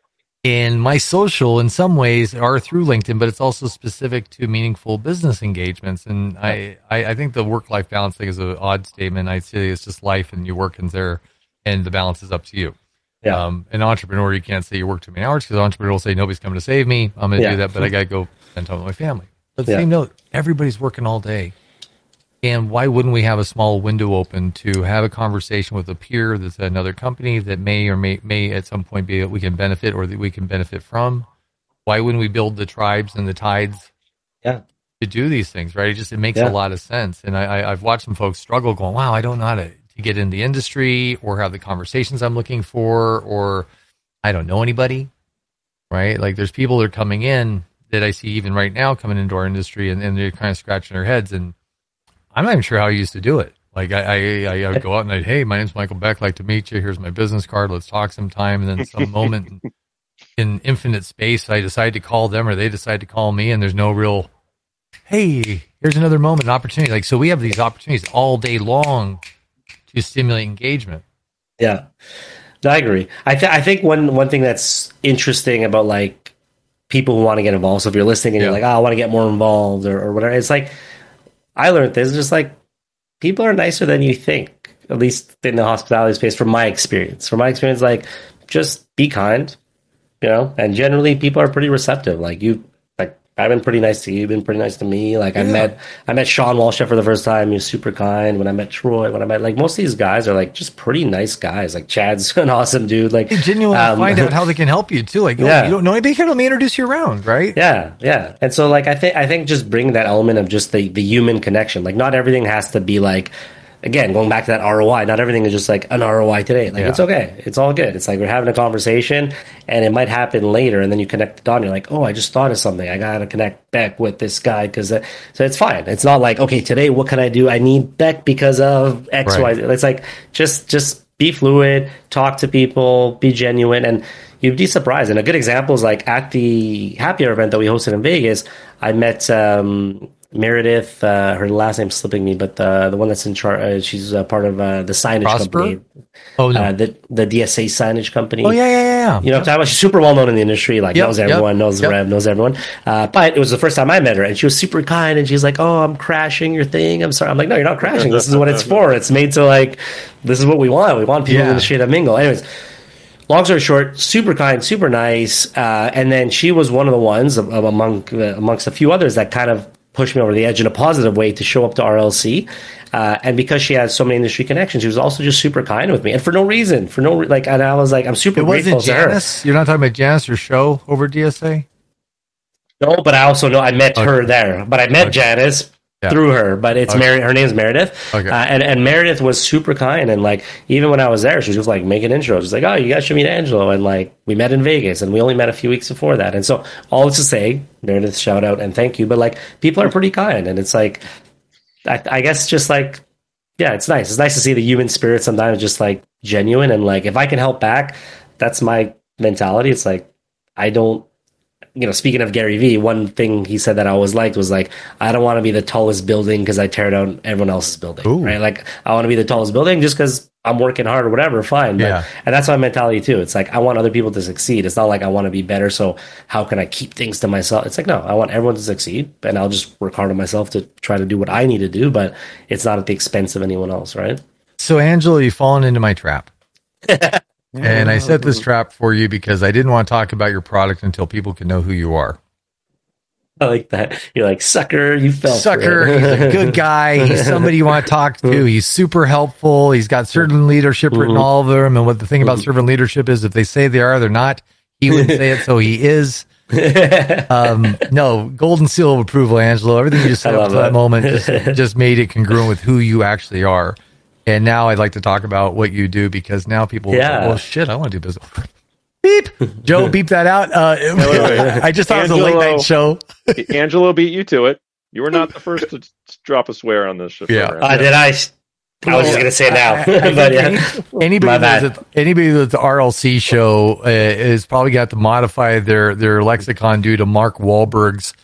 And my social, in some ways, are through LinkedIn, but it's also specific to meaningful business engagements. And I, I, I think the work-life balance thing is an odd statement. I'd say it's just life, and you work in there, and the balance is up to you. Yeah. Um, an entrepreneur, you can't say you work too many hours because an entrepreneur will say, nobody's coming to save me. I'm going to yeah. do that, but I got to go spend time with my family. But the yeah. same note, everybody's working all day. And why wouldn't we have a small window open to have a conversation with a peer that's at another company that may or may, may at some point be we can benefit or that we can benefit from? Why wouldn't we build the tribes and the tides yeah. to do these things, right? It just, it makes yeah. a lot of sense. And I, I, I've watched some folks struggle going, wow, I don't know how to, to get in the industry or have the conversations I'm looking for, or I don't know anybody, right? Like there's people that are coming in that I see even right now coming into our industry and, and they're kind of scratching their heads, and I'm not even sure how I used to do it. Like I, I, I would go out and I'd, hey, my name's Michael Beck. Like to meet you. Here's my business card. Let's talk sometime. And then some moment in infinite space, I decide to call them or they decide to call me, and there's no real, hey, here's another moment, an opportunity. Like, so we have these opportunities all day long to stimulate engagement. Yeah, no, I agree. I, th- I think one, one thing that's interesting about like people who want to get involved. So if you're listening and yeah. you're like, oh, I want to get more involved or, or whatever, it's like, I learned this, just like people are nicer than you think, at least in the hospitality space, from my experience. From my experience, like just be kind, you know, and generally people are pretty receptive. Like you, like I've been pretty nice to you, you've been pretty nice to me. Like yeah. I met, I met Sean Walsh for the first time. He was super kind. When I met Troy, when I met, like most of these guys are like just pretty nice guys. Like Chad's an awesome dude. Like they genuinely um, find out how they can help you too. Like, oh, yeah. you don't know anybody, can let me introduce you around, right? Yeah, yeah. And so like I think I think just bring that element of just the the human connection. Like not everything has to be like, again, going back to that R O I, not everything is just like an R O I today. Like, yeah. it's okay. It's all good. It's like we're having a conversation and it might happen later. And then you connect the dot. You're like, oh, I just thought of something. I got to connect Beck with this guy. Cause uh, so it's fine. It's not like, okay, today, what can I do? I need Beck because of X, right. Y, Z. It's like, just, just be fluid, talk to people, be genuine. And you'd be surprised. And a good example is like at the happy hour event that we hosted in Vegas, I met, um, Meredith, uh, her last name's slipping me, but uh, the one that's in charge, uh, she's uh, part of uh, the signage Prosper? company. Oh, no. Uh, the the D S A signage company. Oh, yeah, yeah, yeah. You know what I'm talking about? She's super well known in the industry, like yep, knows everyone, yep, knows yep. Rev, knows everyone. Uh, but it was the first time I met her, and she was super kind, and she's like, oh, I'm crashing your thing. I'm sorry. I'm like, no, you're not crashing. This is what it's for. It's made to, like, this is what we want. We want people yeah. in the industry to mingle. Anyways, long story short, super kind, super nice. Uh, and then she was one of the ones of, of among uh, amongst a few others that kind of pushed me over the edge in a positive way to show up to R L C. Uh, and because she had so many industry connections, she was also just super kind with me. And for no reason, for no, re- like, and I was like, I'm super it grateful wasn't to Janice? her. You're not talking about Janice or show over D S A? No, but I also know I met okay. her there. But I met okay. Janice Yeah. through her, but it's Okay. Mary. Her name's Meredith, Okay. uh, and and Meredith was super kind, and like even when I was there, she was just like making intros. She's like, "Oh, you guys should meet Angelo," and like we met in Vegas, and we only met a few weeks before that, and so all to say, Meredith, shout out and thank you. But like people are pretty kind, and it's like, I, I guess just like, yeah, it's nice. It's nice to see the human spirit sometimes, just like genuine, and like if I can help back, that's my mentality. It's like I don't. You know, speaking of Gary Vee, one thing he said that I always liked was like, I don't want to be the tallest building because I tear down everyone else's building, Ooh. right? Like, I want to be the tallest building just because I'm working hard or whatever, fine. But, Yeah. and that's my mentality too. It's like, I want other people to succeed. It's not like I want to be better, so how can I keep things to myself? It's like, no, I want everyone to succeed, and I'll just work hard on myself to try to do what I need to do, but it's not at the expense of anyone else, right? So, Angelo, you've fallen into my trap. And I set this trap for you because I didn't want to talk about your product until people can know who you are. I like that. You're like, sucker, you fell. Sucker, he's a good guy. He's somebody you want to talk to. He's super helpful. He's got servant leadership written all over him. And what the thing about servant leadership is, if they say they are, they're not. He wouldn't say it, so he is. Um, no, golden seal of approval, Angelo. Everything you just said up to that, that moment just, just made it congruent with who you actually are. And now I'd like to talk about what you do because now people yeah. say, well, shit, I want to do business. Beep. Joe, beep that out. Uh, wait, wait. I just thought Angelo, it was a late night show. Angelo beat you to it. You were not the first to drop a swear on this show. Yeah. Uh, did I? I was just going to say it now. I, I but yeah. any, anybody, that's at, anybody that's the R L C show uh, is probably got to modify their, their lexicon due to Mark Wahlberg's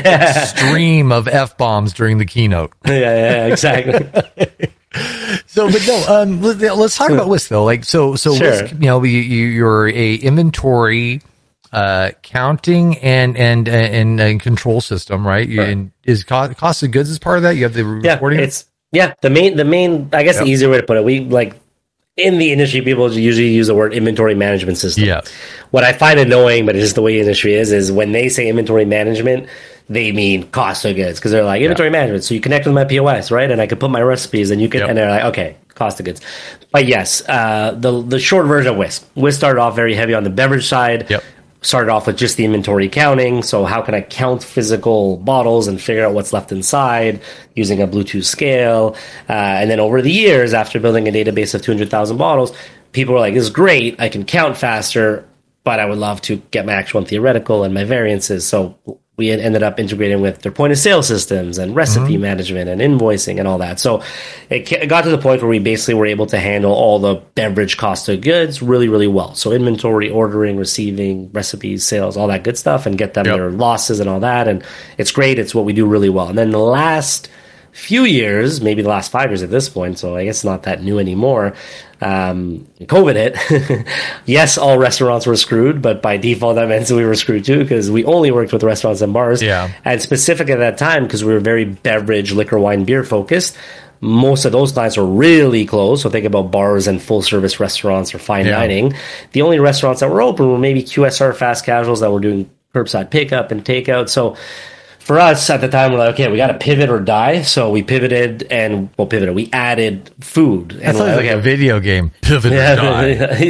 stream of F-bombs during the keynote. Yeah, yeah, exactly. So, but no, um, let, let's talk about Whisk though. Like, so, so, sure. Whisk, you know, you, you're a inventory, uh, counting and, and, and, and control system, right? You, right. And is cost, cost of goods is part of that? You have the yeah, reporting? It's, yeah, the main, the main, I guess yep. the easier way to put it, we like in the industry, people usually use the word inventory management system. Yeah. What I find annoying, but it's just the way the industry is, is when they say inventory management, they mean cost of goods because they're like inventory yeah. management. So you connect with my P O S, right? And I could put my recipes and you can, yep. and they're like, okay, cost of goods. But yes, uh, the the short version of Whisk. Whisk started off very heavy on the beverage side. Yep. Started off with just the inventory counting. So how can I count physical bottles and figure out what's left inside using a Bluetooth scale? Uh, and then over the years, after building a database of two hundred thousand bottles, people were like, this is great. I can count faster, but I would love to get my actual and theoretical and my variances. So we ended up integrating with their point of sale systems and recipe mm-hmm. management and invoicing and all that. So it got to the point where we basically were able to handle all the beverage cost of goods really, really well. So inventory, ordering, receiving, recipes, sales, all that good stuff, and get them yep. their losses and all that. And it's great. It's what we do really well. And then the last few years, maybe the last five years at this point, so I guess not that new anymore, um, COVID hit. Yes, all restaurants were screwed, but by default that meant we were screwed too because we only worked with restaurants and bars. Yeah. And specific at that time, because we were very beverage, liquor, wine, beer focused, most of those clients were really closed. So think about bars and full service restaurants or fine yeah. dining. The only restaurants that were open were maybe Q S R fast casuals that were doing curbside pickup and takeout. So for us at the time, we're like, okay, we got to pivot or die. So we pivoted and, well, pivoted. We added food. That sounds like, like a video game. Pivot yeah, or die.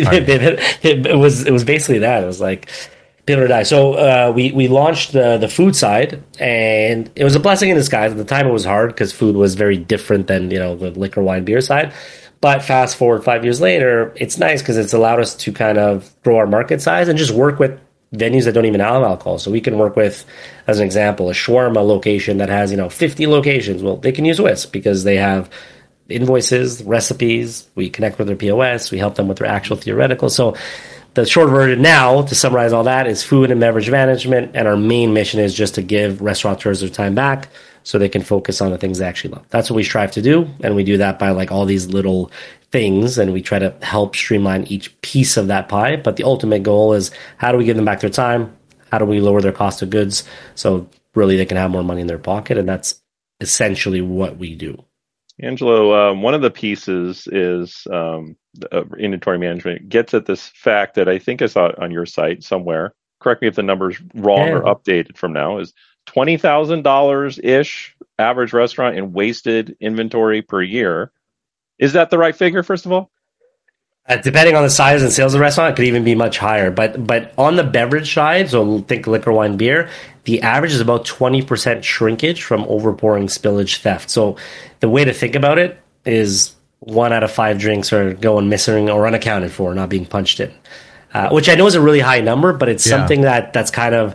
it, it, it was it was basically that. It was like pivot or die. So uh, we we launched the the food side, and it was a blessing in disguise. At the time, it was hard because food was very different than you know the liquor, wine, beer side. But fast forward five years later, it's nice because it's allowed us to kind of grow our market size and just work with venues that don't even have alcohol. So we can work with, as an example, a shawarma location that has, you know, fifty locations. Well, they can use Whisk because they have invoices, recipes. We connect with their P O S. We help them with their actual theoretical. So the short version now, to summarize all that, is food and beverage management. And our main mission is just to give restaurateurs their time back so they can focus on the things they actually love. That's what we strive to do. And we do that by like all these little things, and we try to help streamline each piece of that pie. But the ultimate goal is how do we give them back their time? How do we lower their cost of goods so really they can have more money in their pocket? And that's essentially what we do. Angelo, um, one of the pieces is um, uh, inventory management. It gets at this fact that I think I saw it on your site somewhere. Correct me if the number's wrong yeah. or updated from now. Is twenty thousand dollars ish average restaurant in wasted inventory per year. Is that the right figure, first of all? Uh, depending on the size and sales of the restaurant, it could even be much higher. But but on the beverage side, so think liquor, wine, beer, the average is about twenty percent shrinkage from overpouring, spillage, theft. So the way to think about it is one out of five drinks are going missing or unaccounted for, not being punched in, uh, which I know is a really high number, but it's yeah. something that that's kind of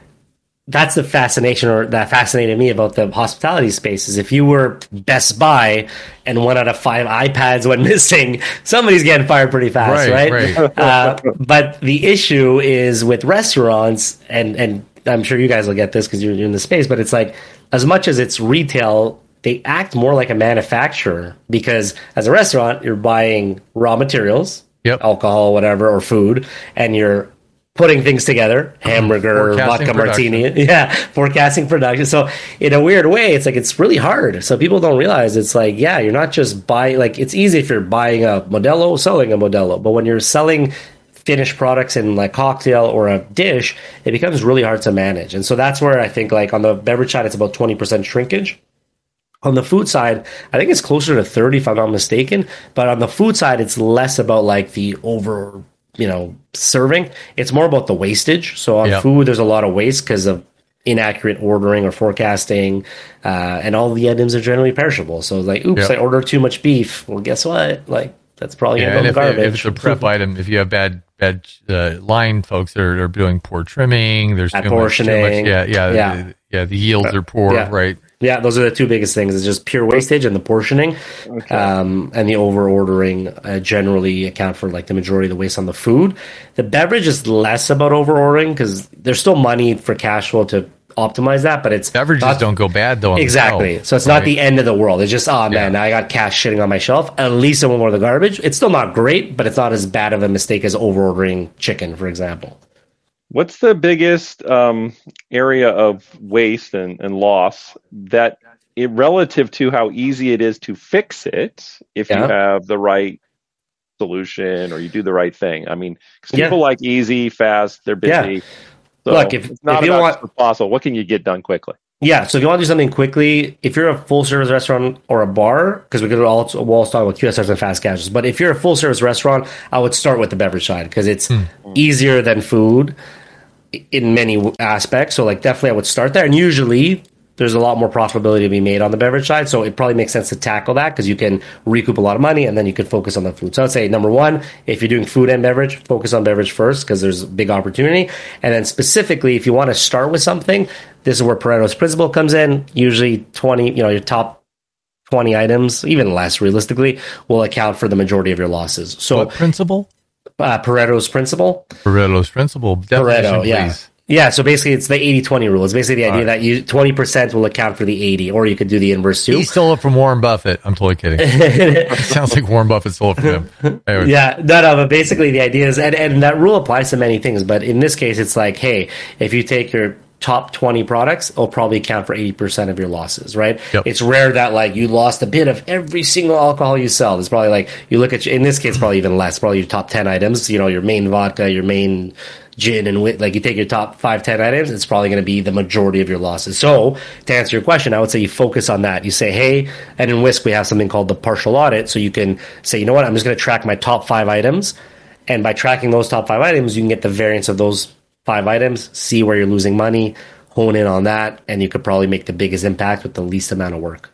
that's the fascination, or that fascinated me about the hospitality space. Is if you were Best Buy and one out of five iPads went missing, somebody's getting fired pretty fast, right? right? right. Uh, but the issue is with restaurants, and and I'm sure you guys will get this because you're in the space, but it's like, as much as it's retail, they act more like a manufacturer, because as a restaurant, you're buying raw materials, yep. alcohol, whatever, or food, and you're putting things together, hamburger, vodka martini, yeah, forecasting production. So in a weird way, it's like, it's really hard. So people don't realize, it's like, yeah, you're not just buying, like, it's easy if you're buying a Modelo, selling a Modelo, but when you're selling finished products in like cocktail or a dish, it becomes really hard to manage. And so that's where I think, like, on the beverage side, it's about twenty percent shrinkage. On the food side, I think it's closer to thirty, if I'm not mistaken. But on the food side, it's less about like the over, you know, serving. It's more about the wastage. So on yep. food, there's a lot of waste because of inaccurate ordering or forecasting, uh, and all the items are generally perishable. So like, oops, yep. I ordered too much beef. Well, guess what? Like, that's probably yeah, going to go in the garbage. If it's a prep item, if you have bad bad uh, line folks that are, are doing poor trimming, there's too portioning. Much, too much. Yeah, yeah, yeah. The, yeah, the yields are poor, yeah. right? Yeah, those are the two biggest things. It's just pure wastage and the portioning, okay. um, and the over ordering uh, generally account for like the majority of the waste on the food. The beverage is less about over ordering because there's still money for cash flow to optimize that, but it's beverages not, don't go bad though. Exactly. Shelf, so it's right? not the end of the world. It's just, oh man, yeah. I got cash sitting on my shelf. At least it won't go to the garbage. It's still not great, but it's not as bad of a mistake as over ordering chicken, for example. What's the biggest um, area of waste and, and loss that, it, relative to how easy it is to fix it if yeah. you have the right solution or you do the right thing? I mean, because people yeah. like easy, fast, they're busy. Yeah. So Look, if it's not if you about want, possible, what can you get done quickly? Yeah, so if you want to do something quickly, if you're a full service restaurant or a bar, because we could also we'll also talk about Q S Rs and fast casuals, but if you're a full service restaurant, I would start with the beverage side because it's hmm. easier than food in many aspects. So like definitely I would start there, and usually there's a lot more profitability to be made on the beverage side. So it probably makes sense to tackle that because you can recoup a lot of money and then you can focus on the food. So I'd say number one, if you're doing food and beverage, focus on beverage first because there's a big opportunity. And then specifically, if you want to start with something, this is where Pareto's principle comes in. Usually twenty, you know, your top twenty items, even less realistically, will account for the majority of your losses. So what principle? Uh, Pareto's principle. Pareto's principle. Definition, Pareto, yeah. Please. Yeah, so basically it's the eighty twenty rule. It's basically the idea right. that you twenty percent will account for the eighty, or you could do the inverse too. He stole it from Warren Buffett. I'm totally kidding. Sounds like Warren Buffett stole it from him. Anyway. Yeah, no, no, but basically the idea is, and, and that rule applies to many things, but in this case it's like, hey, if you take your top twenty products, it'll probably account for eighty percent of your losses, right? Yep. It's rare that like you lost a bit of every single alcohol you sell. It's probably like, you look at, in this case, probably even less, probably your top ten items, you know, your main vodka, your main gin, and wit, like you take your top five, ten items, it's probably going to be the majority of your losses. So to answer your question, I would say you focus on that. You say, hey, and in Whisk, we have something called the partial audit. So you can say, you know what, I'm just going to track my top five items. And by tracking those top five items, you can get the variance of those five items, see where you're losing money, hone in on that, and you could probably make the biggest impact with the least amount of work.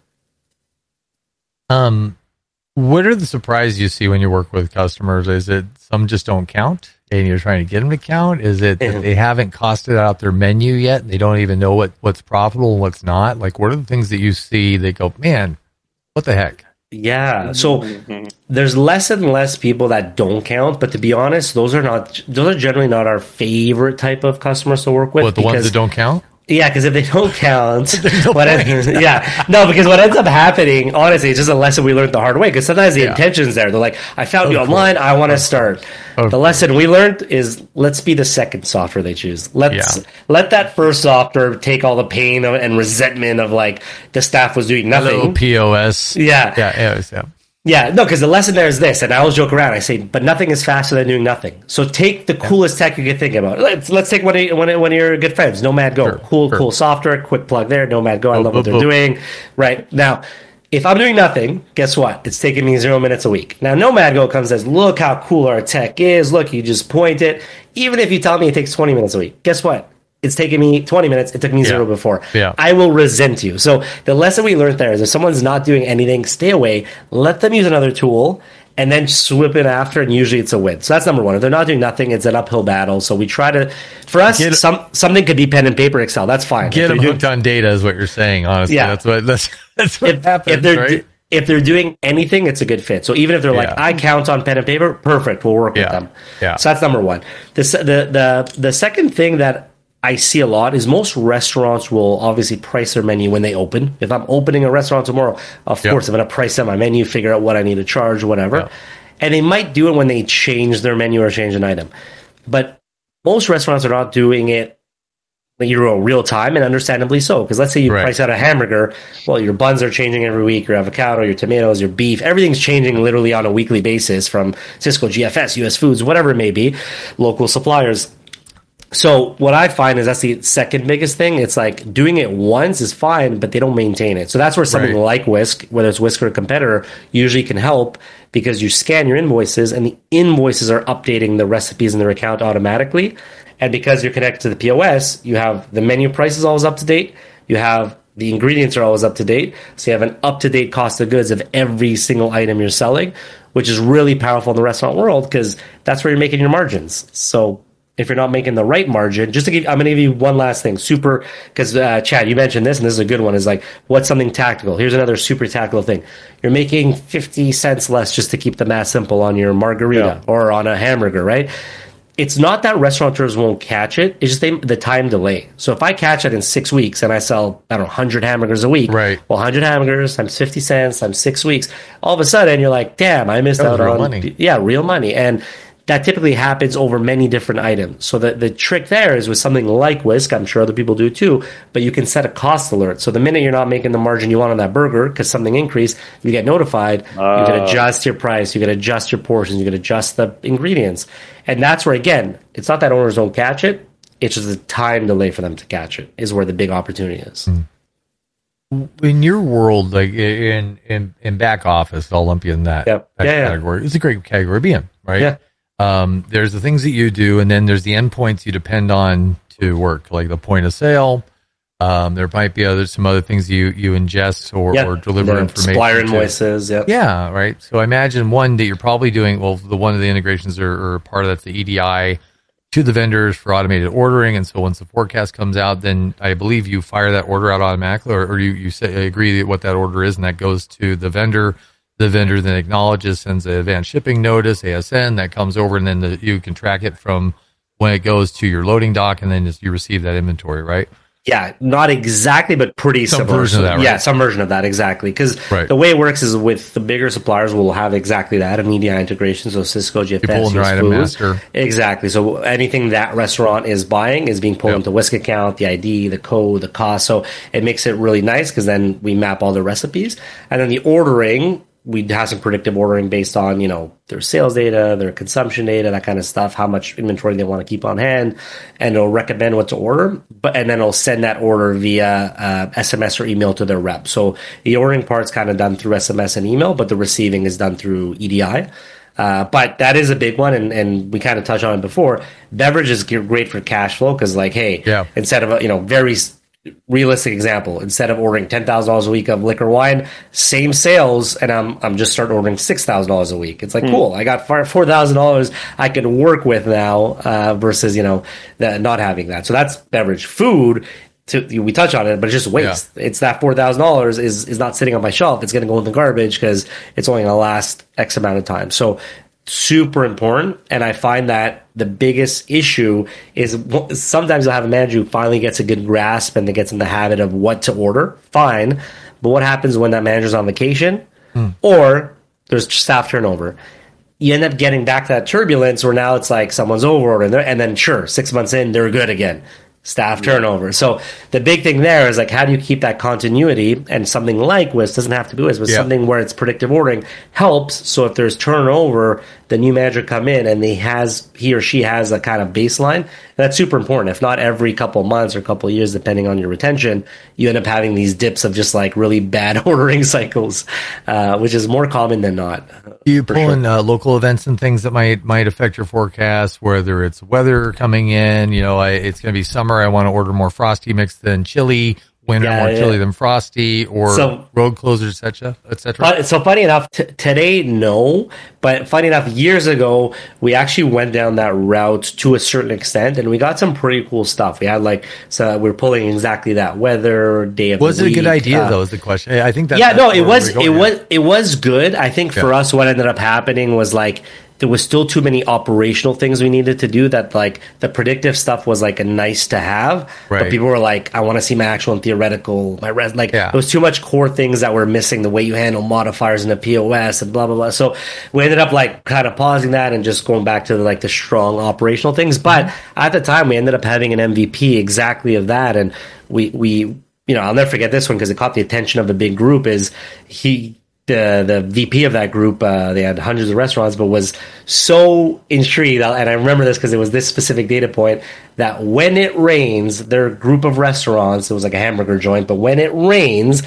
Um, what are the surprises you see when you work with customers? Is it some just don't count and you're trying to get them to count? Is it that they haven't costed out their menu yet and they don't even know what, what's profitable and what's not? Like, what are the things that you see that go, man, what the heck? Yeah, so there's less and less people that don't count, but to be honest, those are not those are generally not our favorite type of customers to work with. What, the because, ones that don't count? Yeah, because if they don't count, no what ends, yeah, no, because what ends up happening, honestly, it's just a lesson we learned the hard way. Because sometimes the yeah. intention's there. They're like, I found of you online, course. I want to start. Of the course. lesson we learned is let's be the second software they choose. Let's yeah. let that first software take all the pain of, and resentment of like the staff was doing nothing. Hello, P O S. Yeah, yeah, yeah. yeah. Yeah, no, because the lesson there is this, and I always joke around. I say, but nothing is faster than doing nothing. So take the coolest tech you can think about. Let's let's take one of, one of, one of your good friends, Nomad Go. Sure, cool, sure. cool software. Quick plug there, Nomad Go. I love what they're doing. Right now, if I'm doing nothing, guess what? It's taking me zero minutes a week. Now, Nomad Go comes and says, look how cool our tech is. Look, you just point it. Even if you tell me it takes twenty minutes a week, guess what? It's taking me twenty minutes. It took me yeah. zero before. Yeah. I will resent you. So the lesson we learned there is if someone's not doing anything, stay away. Let them use another tool and then swoop in after, and usually it's a win. So that's number one. If they're not doing nothing, it's an uphill battle. So we try to, for us, get, some something could be pen and paper, Excel. That's fine. Get them hooked doing, on data is what you're saying, honestly. Yeah. That's what, that's, that's what if, happens, if they're, right? If they're doing anything, it's a good fit. So even if they're yeah. like, I count on pen and paper, perfect, we'll work yeah. with them. Yeah. So that's number one. The, the, the, the second thing that I see a lot is most restaurants will obviously price their menu when they open. If I'm opening a restaurant tomorrow, of yep. course, I'm going to price out my menu, figure out what I need to charge, whatever. Yep. And they might do it when they change their menu or change an item. But most restaurants are not doing it in real time, and understandably so. Because let's say you right. price out a hamburger, well, your buns are changing every week, your avocado, your tomatoes, your beef, everything's changing literally on a weekly basis from Sysco, G F S, U S Foods, whatever it may be, local suppliers. So what I find is that's the second biggest thing. It's like doing it once is fine, but they don't maintain it. So that's where something right. like Whisk, whether it's Whisk or a competitor, usually can help, because you scan your invoices and the invoices are updating the recipes in their account automatically. And because you're connected to the P O S, you have the menu prices always up to date. You have the ingredients are always up to date. So you have an up-to-date cost of goods of every single item you're selling, which is really powerful in the restaurant world because that's where you're making your margins. So if you're not making the right margin, just to give, I'm going to give you one last thing, super, because uh, Chad, you mentioned this, and this is a good one, is like, what's something tactical? Here's another super tactical thing. You're making fifty cents less just to keep the math simple on your margarita yeah. or on a hamburger, right? It's not that restaurateurs won't catch it. It's just they, the time delay. So if I catch it in six weeks and I sell, I don't know, one hundred hamburgers a week, right. well, one hundred hamburgers times fifty cents times six weeks, all of a sudden you're like, damn, I missed out on money. Yeah, real money. And that typically happens over many different items. So the, the trick there is with something like Whisk, I'm sure other people do too, but you can set a cost alert. So the minute you're not making the margin you want on that burger because something increased, you get notified, uh. you can adjust your price, you can adjust your portions, you can adjust the ingredients. And that's where, again, it's not that owners don't catch it, it's just a time delay for them to catch it is where the big opportunity is. In your world, like in in, in back office, I'll lump you in that, yep. that yeah, category. Yeah. It's a great category to be in, right? Yeah. Um, there's the things that you do, and then there's the endpoints you depend on to work, like the point of sale. Um, there might be other some other things you, you ingest or, yep. or deliver the information. Supplier invoices, yeah. Yeah, right. So I imagine one that you're probably doing, well, the one of the integrations are, are part of that's the E D I to the vendors for automated ordering. And so once the forecast comes out, then I believe you fire that order out automatically, or, or you, you say, agree what that order is, and that goes to the vendor. The vendor then acknowledges, sends an advanced shipping notice, A S N, that comes over, and then the, you can track it from when it goes to your loading dock, and then just, you receive that inventory, right? Yeah, not exactly, but pretty some similar. version of that, right? Yeah, some version of that, exactly. Because right. the way it works is with the bigger suppliers, we'll have exactly that, an E D I integration, so Sysco, G F S, U S Foods. Exactly. So anything that restaurant is buying is being pulled yep. into Whisk account, the I D, the code, the cost. So it makes it really nice because then we map all the recipes. And then the ordering, we have some predictive ordering based on, you know, their sales data, their consumption data, that kind of stuff, how much inventory they want to keep on hand, and it'll recommend what to order. But and then it'll send that order via uh, S M S or email to their rep. So the ordering part's kind of done through S M S and email, but the receiving is done through E D I. Uh, but that is a big one, and, and we kind of touched on it before. Beverage is great for cash flow because, like, hey, yeah. instead of a, you know, very realistic example, instead of ordering ten thousand dollars a week of liquor wine, same sales, and I'm I'm just starting ordering six thousand dollars a week. It's like, mm. cool, I got four thousand dollars I can work with now uh, versus, you know, the, not having that. So that's beverage. Food, to, we touch on it, but it's just waste. Yeah. It's that four thousand dollars is, is not sitting on my shelf. It's going to go in the garbage because it's only going to last X amount of time. So super important. And I find that the biggest issue is sometimes you'll have a manager who finally gets a good grasp and that gets in the habit of what to order. Fine. But what happens when that manager's on vacation hmm. or there's staff turnover? You end up getting back to that turbulence where now it's like someone's over ordering, and then sure, six months in, they're good again. staff turnover. So the big thing there is like, how do you keep that continuity? And something like Whisk doesn't have to be Whisk, but yeah. something where it's predictive ordering helps. So if there's turnover, the new manager come in and he has he or she has a kind of baseline. And that's super important. If not every couple months or couple years, depending on your retention, you end up having these dips of just like really bad ordering cycles, uh, which is more common than not. Do you pull sure. in uh, local events and things that might might affect your forecast, whether it's weather coming in, you know, I, it's going to be summer, I want to order more frosty mix than chili, winter yeah, more yeah. chili than frosty, or so, road closures, et cetera, et cetera. So funny enough, t- today, no. But funny enough, years ago, we actually went down that route to a certain extent, and we got some pretty cool stuff. We had like, so we we're pulling exactly that weather, day of was the week. Was it a good idea, uh, though, is the question? I think that. Yeah, no, it was, it was, it was good. I think for yeah. us, what ended up happening was like, there was still too many operational things we needed to do that like the predictive stuff was like a nice to have, right. but people were like, I want to see my actual and theoretical, my res, like yeah. there was too much core things that were missing, the way you handle modifiers in the P O S and blah, blah, blah. So we ended up like kind of pausing that and just going back to the, like the strong operational things. But mm-hmm. at the time we ended up having an M V P exactly of that. And we, we, you know, I'll never forget this one because it caught the attention of the big group is he, the the V P of that group, uh, they had hundreds of restaurants, but was so intrigued, and I remember this because it was this specific data point, that when it rains, their group of restaurants, it was like a hamburger joint, but when it rains,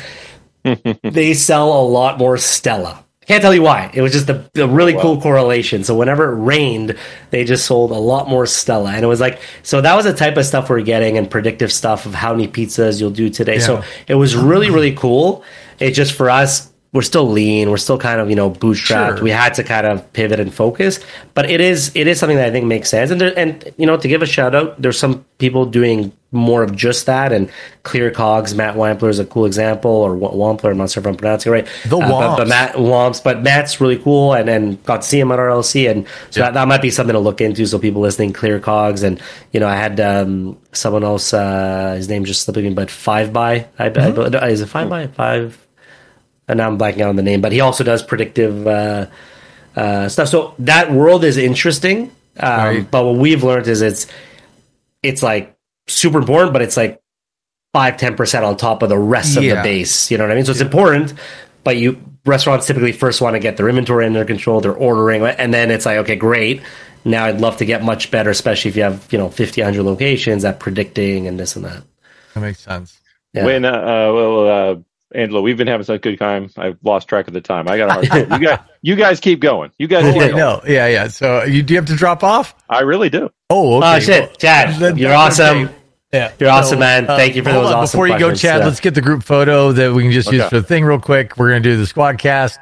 they sell a lot more Stella. I can't tell you why. It was just a, a really oh, wow. cool correlation. So whenever it rained, they just sold a lot more Stella. And it was like, so that was the type of stuff we're getting and predictive stuff of how many pizzas you'll do today. Yeah. So it was really, really cool. It just, for us, we're still lean. We're still kind of, you know, bootstrapped. Sure. We had to kind of pivot and focus, but it is it is something that I think makes sense. And there, and you know, to give a shout out, there's some people doing more of just that. And Clear Cogs, Matt Wampler is a cool example, or Wampler. I'm not sure if I'm pronouncing it right. The uh, but, but Matt Wamps, but Matt's really cool, and and got to see him at R L C, and so yeah. that, that might be something to look into. So people listening, Clear Cogs, and you know, I had um, someone else. Uh, his name just slipping me, but Five by. I, mm-hmm. I, is it Five by Five? And now I'm blanking out on the name, but he also does predictive uh, uh, stuff. So that world is interesting. Um, right. But what we've learned is it's it's like super important, but it's like five, ten percent on top of the rest of yeah. the base. You know what I mean? So it's yeah. important, but you restaurants typically first want to get their inventory under control, their ordering, and then it's like, okay, great. Now I'd love to get much better, especially if you have, you know, fifty, one hundred locations at predicting and this and that. That makes sense. Yeah. When, uh, well, uh, Angelo, we've been having such a good time. I've lost track of the time. I got a hard time. You guys, you guys keep going. You guys keep oh, going. No, yeah, yeah. So you do you have to drop off? I really do. Oh, okay. Oh shit, Chad, well, you're awesome. Okay. Yeah, you're awesome, so, man. Thank uh, you for those on. awesome Before you go, Chad, yeah. let's get the group photo that we can just okay. use for the thing real quick. We're gonna do the squad cast.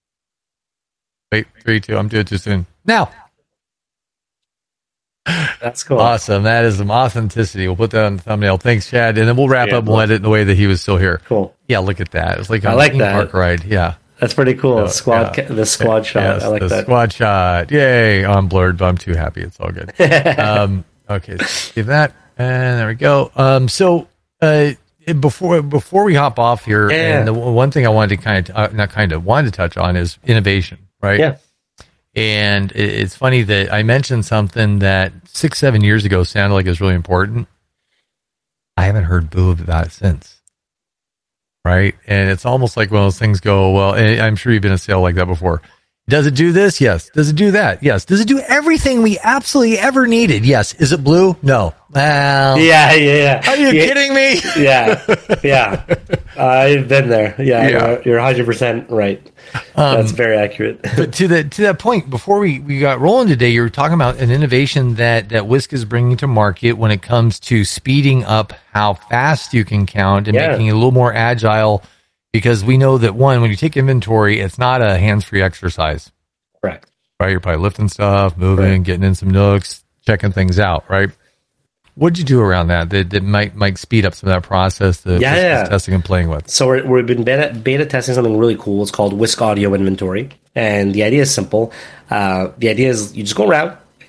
Wait, three, two. I'm doing it too soon. Now. That's cool. Awesome. That is some authenticity. We'll put that on the thumbnail. Thanks, Chad. And then we'll wrap yeah, up and we'll edit in the way that he was still here. Cool. Yeah, look at that. It's like a I like that. park ride. Yeah. That's pretty cool. So, squad, yeah. The squad shot. Yes, I like the that. Squad shot. Yay. I'm blurred, but I'm too happy. It's all good. um, okay. So give that. And there we go. Um, so, uh, before before we hop off here, yeah. and the one thing I wanted to kind of, uh, not kind of, wanted to touch on is innovation, right? Yeah. And it's funny that I mentioned something that six, seven years ago sounded like it was really important. I haven't heard boo about it since. Right? And it's almost like one of those things go, well, and I'm sure you've been in a sale like that before. Does it do this? Yes. Does it do that? Yes. Does it do everything we absolutely ever needed? Yes. Is it blue? No. Well, yeah, yeah, yeah. Are you yeah. kidding me? yeah, yeah. I've been there. Yeah, yeah. You're, you're one hundred percent right. Um, That's very accurate. But to the to that point, before we, we got rolling today, you were talking about an innovation that, that Whisk is bringing to market when it comes to speeding up how fast you can count and yeah. making it a little more agile, because we know that, one, when you take inventory, it's not a hands-free exercise. Correct. Right? You're probably lifting stuff, moving, right. getting in some nooks, checking things out, right? What'd you do around that that, that might might speed up some of that process that yeah, Whisk yeah. is testing and playing with? So we're, we've been beta, beta testing something really cool. It's called Whisk Audio Inventory. And the idea is simple. Uh, the idea is you just go around,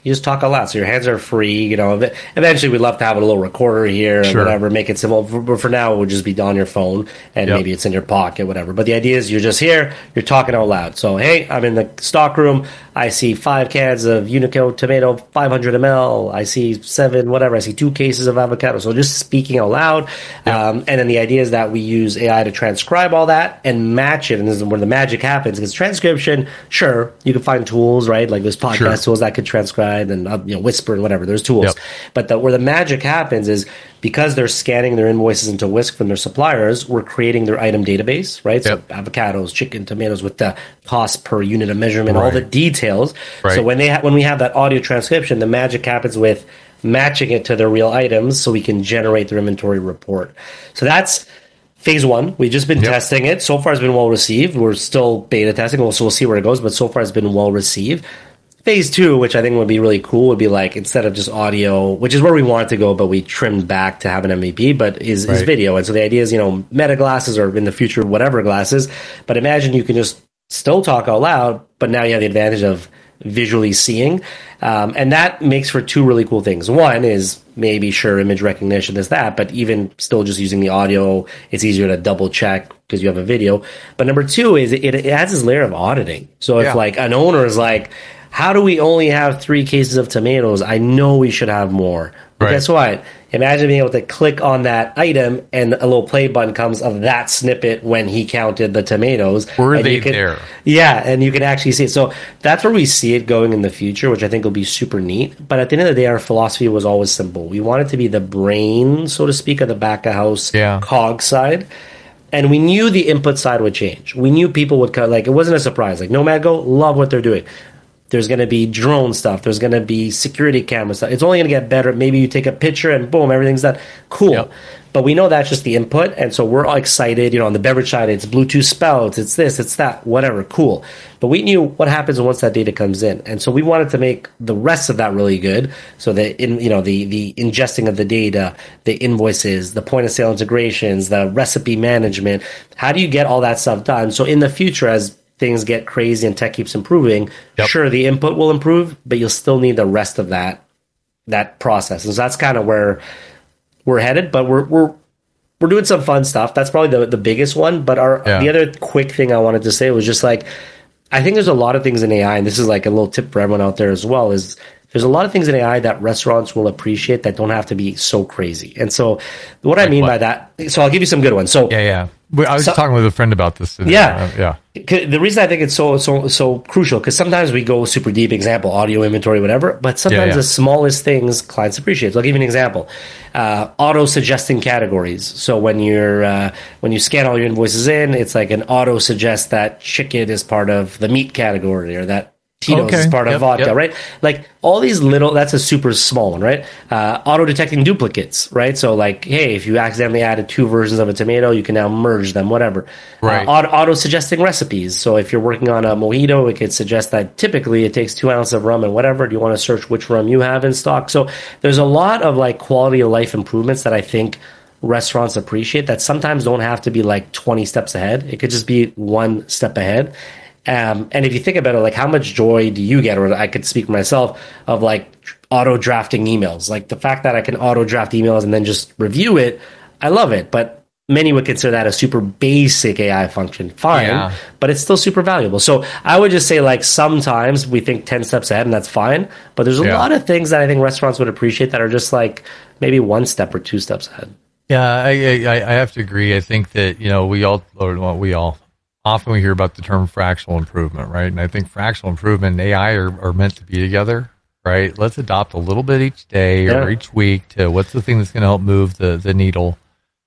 you just talk out loud. So your hands are free. You know, eventually we'd love to have a little recorder here or Sure. whatever, make it simple. But for now, it would just be on your phone and Yep. maybe it's in your pocket, whatever. But the idea is you're just here, you're talking out loud. So, hey, I'm in the stock room. I see five cans of Unico tomato, five hundred milliliters. I see seven, whatever. I see two cases of avocado. So just speaking out loud. Yep. Um, and then the idea is that we use A I to transcribe all that and match it. And this is where the magic happens. Because transcription, sure, you can find tools, right? Like there's podcast Sure. tools that could transcribe and uh, you know, whisper and whatever. There's tools. Yep. But the, where the magic happens is because they're scanning their invoices into Whisk from their suppliers, we're creating their item database, right? Yep. So avocados, chicken, tomatoes with the cost per unit of measurement, all Right. the details. Right. So when they ha- when we have that audio transcription, the magic happens with matching it to their real items so we can generate their inventory report. So that's phase one. We've just been Yep. testing it. So far it's been well received. We're still beta testing, so we'll see where it goes, but so far it's been well received. Phase two, which I think would be really cool, would be like instead of just audio, which is where we wanted to go, but we trimmed back to have an M V P, but is, is Right. video. And so the idea is, you know, meta glasses or in the future, whatever glasses, but imagine you can just still talk out loud, but now you have the advantage of visually seeing. Um, and that makes for two really cool things. One is maybe sure image recognition is that, but even still just using the audio, it's easier to double check because you have a video. But number two is it, it adds this layer of auditing. So if Yeah. like an owner is like, how do we only have three cases of tomatoes? I know we should have more. But Right. guess what? Imagine being able to click on that item and a little play button comes of that snippet when he counted the tomatoes. Were and they you can- there? Yeah, and you can actually see it. So that's where we see it going in the future, which I think will be super neat. But at the end of the day, our philosophy was always simple. We wanted to be the brain, so to speak, of the back of house Yeah. cog side. And we knew the input side would change. We knew people would cut, like, it wasn't a surprise. Like, Nomad Go, love what they're doing. There's going to be drone stuff. There's going to be security camera stuff. It's only going to get better. Maybe you take a picture and boom, everything's done. Cool. Yep. But we know that's just the input. And so we're all excited. You know, on the beverage side, it's Bluetooth spouts, it's this, it's that, whatever. Cool. But we knew what happens once that data comes in. And so we wanted to make the rest of that really good. So that, in, you know, the, the ingesting of the data, the invoices, the point of sale integrations, the recipe management. How do you get all that stuff done? So in the future, as things get crazy and tech keeps improving, Yep. sure, the input will improve, but you'll still need the rest of that that process. And so that's kind of where we're headed. But we're we're we're doing some fun stuff. That's probably the, the biggest one. But our Yeah. the other quick thing I wanted to say was just like, I think there's a lot of things in A I, and this is like a little tip for everyone out there as well, is there's a lot of things in A I that restaurants will appreciate that don't have to be so crazy. And so what I mean what? by that, so I'll give you some good ones. So Yeah, yeah. Well, I was So- talking with a friend about this today. Yeah. Uh, yeah. 'Cause the reason I think it's so so so crucial, because sometimes we go super deep, example, audio inventory, whatever, but sometimes yeah. the smallest things clients appreciate. So I'll give you an example. Uh, auto suggesting categories. So when you're uh, when you scan all your invoices in, it's like an auto suggest that chicken is part of the meat category or that Tito's Okay. is part of Yep, vodka, yep. right? Like all these little, that's a super small one, right? Uh, auto detecting duplicates, right? So like, hey, if you accidentally added two versions of a tomato, you can now merge them, whatever. Right. Uh, auto, auto suggesting recipes. So if you're working on a mojito, it could suggest that typically it takes two ounces of rum and whatever. Do you want to search which rum you have in stock? So there's a lot of like quality of life improvements that I think restaurants appreciate that sometimes don't have to be like twenty steps ahead. It could just be one step ahead. Um, and if you think about it, like how much joy do you get, or I could speak for myself, of like auto drafting emails? Like the fact that I can auto draft emails and then just review it, I love it. But many would consider that a super basic A I function. Fine, Yeah. but it's still super valuable. So I would just say like sometimes we think ten steps ahead and that's fine. But there's a Yeah. lot of things that I think restaurants would appreciate that are just like maybe one step or two steps ahead. Yeah, I, I I have to agree. I think that, you know, we all, or well, we all, often we hear about the term fractional improvement, right? And I think fractional improvement and A I are, are meant to be together, right? Let's adopt a little bit each day Yeah. or each week to what's the thing that's going to help move the, the needle,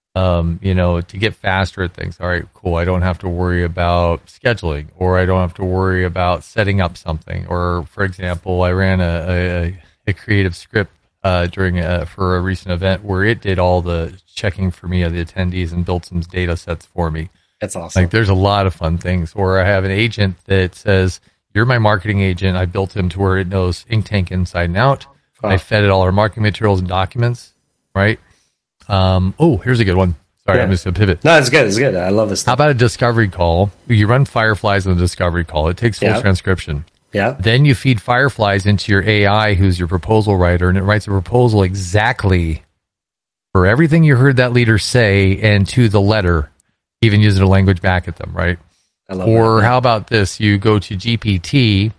um, you know, to get faster at things. All right, cool. I don't have to worry about scheduling, or I don't have to worry about setting up something. Or, for example, I ran a, a, a creative script uh, during a, for a recent event where it did all the checking for me of the attendees and built some data sets for me. That's awesome. Like there's a lot of fun things. Or I have an agent that says, you're my marketing agent. I built him to where it knows Ink Tank inside and out. Wow. I fed it all our marketing materials and documents, right? Um, oh, here's a good one. Sorry, Yeah. I'm just going to pivot. No, it's good. It's good. I love this How stuff. about a discovery call? You run Fireflies on the discovery call. It takes full Yeah. transcription. Yeah. Then you feed Fireflies into your A I, who's your proposal writer, and it writes a proposal exactly for everything you heard that leader say and to the letter, even using a language back at them, right? I love or that. how about this? You go to G P T,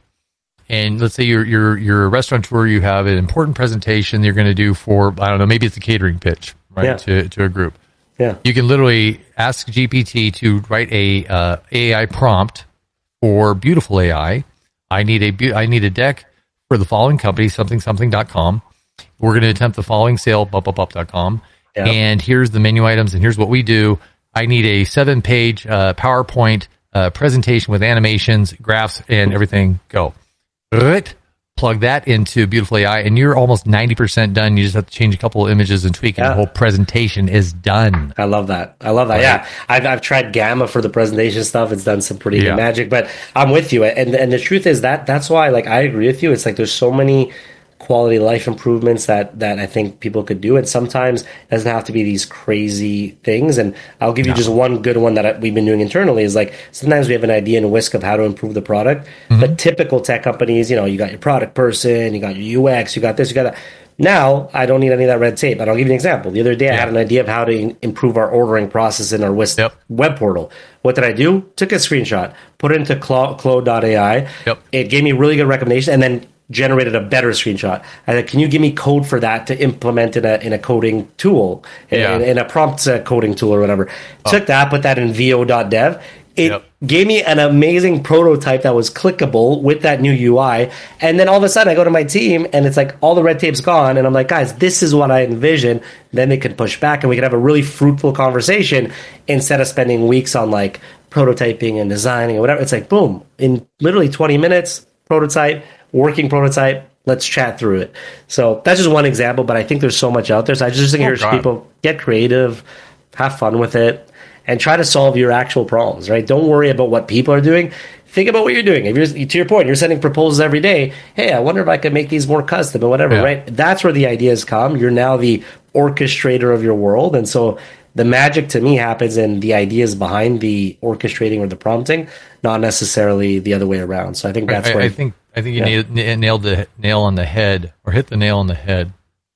and let's say you're you're you're a restaurateur. You have an important presentation you're going to do for, I don't know, maybe it's a catering pitch, right? Yeah. To to a group. Yeah. You can literally ask G P T to write a uh, A I prompt for beautiful A I. I need a bu- I need a deck for the following company, something something dot com. We're going to attempt the following sale, bup, bup, bup dot com. Yeah. And here's the menu items, and here's what we do. I need a seven page uh, PowerPoint uh, presentation with animations, graphs, and everything. Go. Right. Plug that into Beautiful A I, and you're almost ninety percent done. You just have to change a couple of images and tweak, and Yeah. the whole presentation is done. I love that. I love that. Right. Yeah, I've I've tried Gamma for the presentation stuff. It's done some pretty Yeah. good magic. But I'm with you, and and the truth is that that's why, like, I agree with you. It's like there's so many quality of life improvements that that I think people could do, and sometimes it doesn't have to be these crazy things. And I'll give you No. just one good one that I, we've been doing internally is like sometimes we have an idea in Whisk of how to improve the product, Mm-hmm. but typical tech companies, you know, you got your product person, you got your U X, you got this, you got that. Now, I don't need any of that red tape. And I'll give you an example. The other day, I Yeah. had an idea of how to in- improve our ordering process in our Whisk Yep. web portal. What did I do? Took a screenshot, put it into Clo- Clo dot A I. Yep. It gave me really good recommendation, and then generated a better screenshot. I said, can you give me code for that to implement in a in a coding tool, in, Yeah. in, in a prompt uh, coding tool or whatever? Took that, put that in V O dot dev. It Yep. gave me an amazing prototype that was clickable with that new U I. And then all of a sudden I go to my team and it's like all the red tape's gone. And I'm like, guys, this is what I envision. Then they can push back and we can have a really fruitful conversation instead of spending weeks on like prototyping and designing or whatever. It's like, boom, in literally twenty minutes, prototype, working prototype. Let's chat through it. So that's just one example, but I think there's so much out there. So I just think Oh, encourage God. people, get creative, have fun with it, and try to solve your actual problems, right? Don't worry about what people are doing. Think about what you're doing. If you're, to your point, you're sending proposals every day. Hey, I wonder if I could make these more custom and whatever, Yeah. right? That's where the ideas come. You're now the orchestrator of your world. And so the magic to me happens in the ideas behind the orchestrating or the prompting, not necessarily the other way around. So I think that's I, where I think I think you Yeah. nailed, nailed the nail on the head, or hit the nail on the head.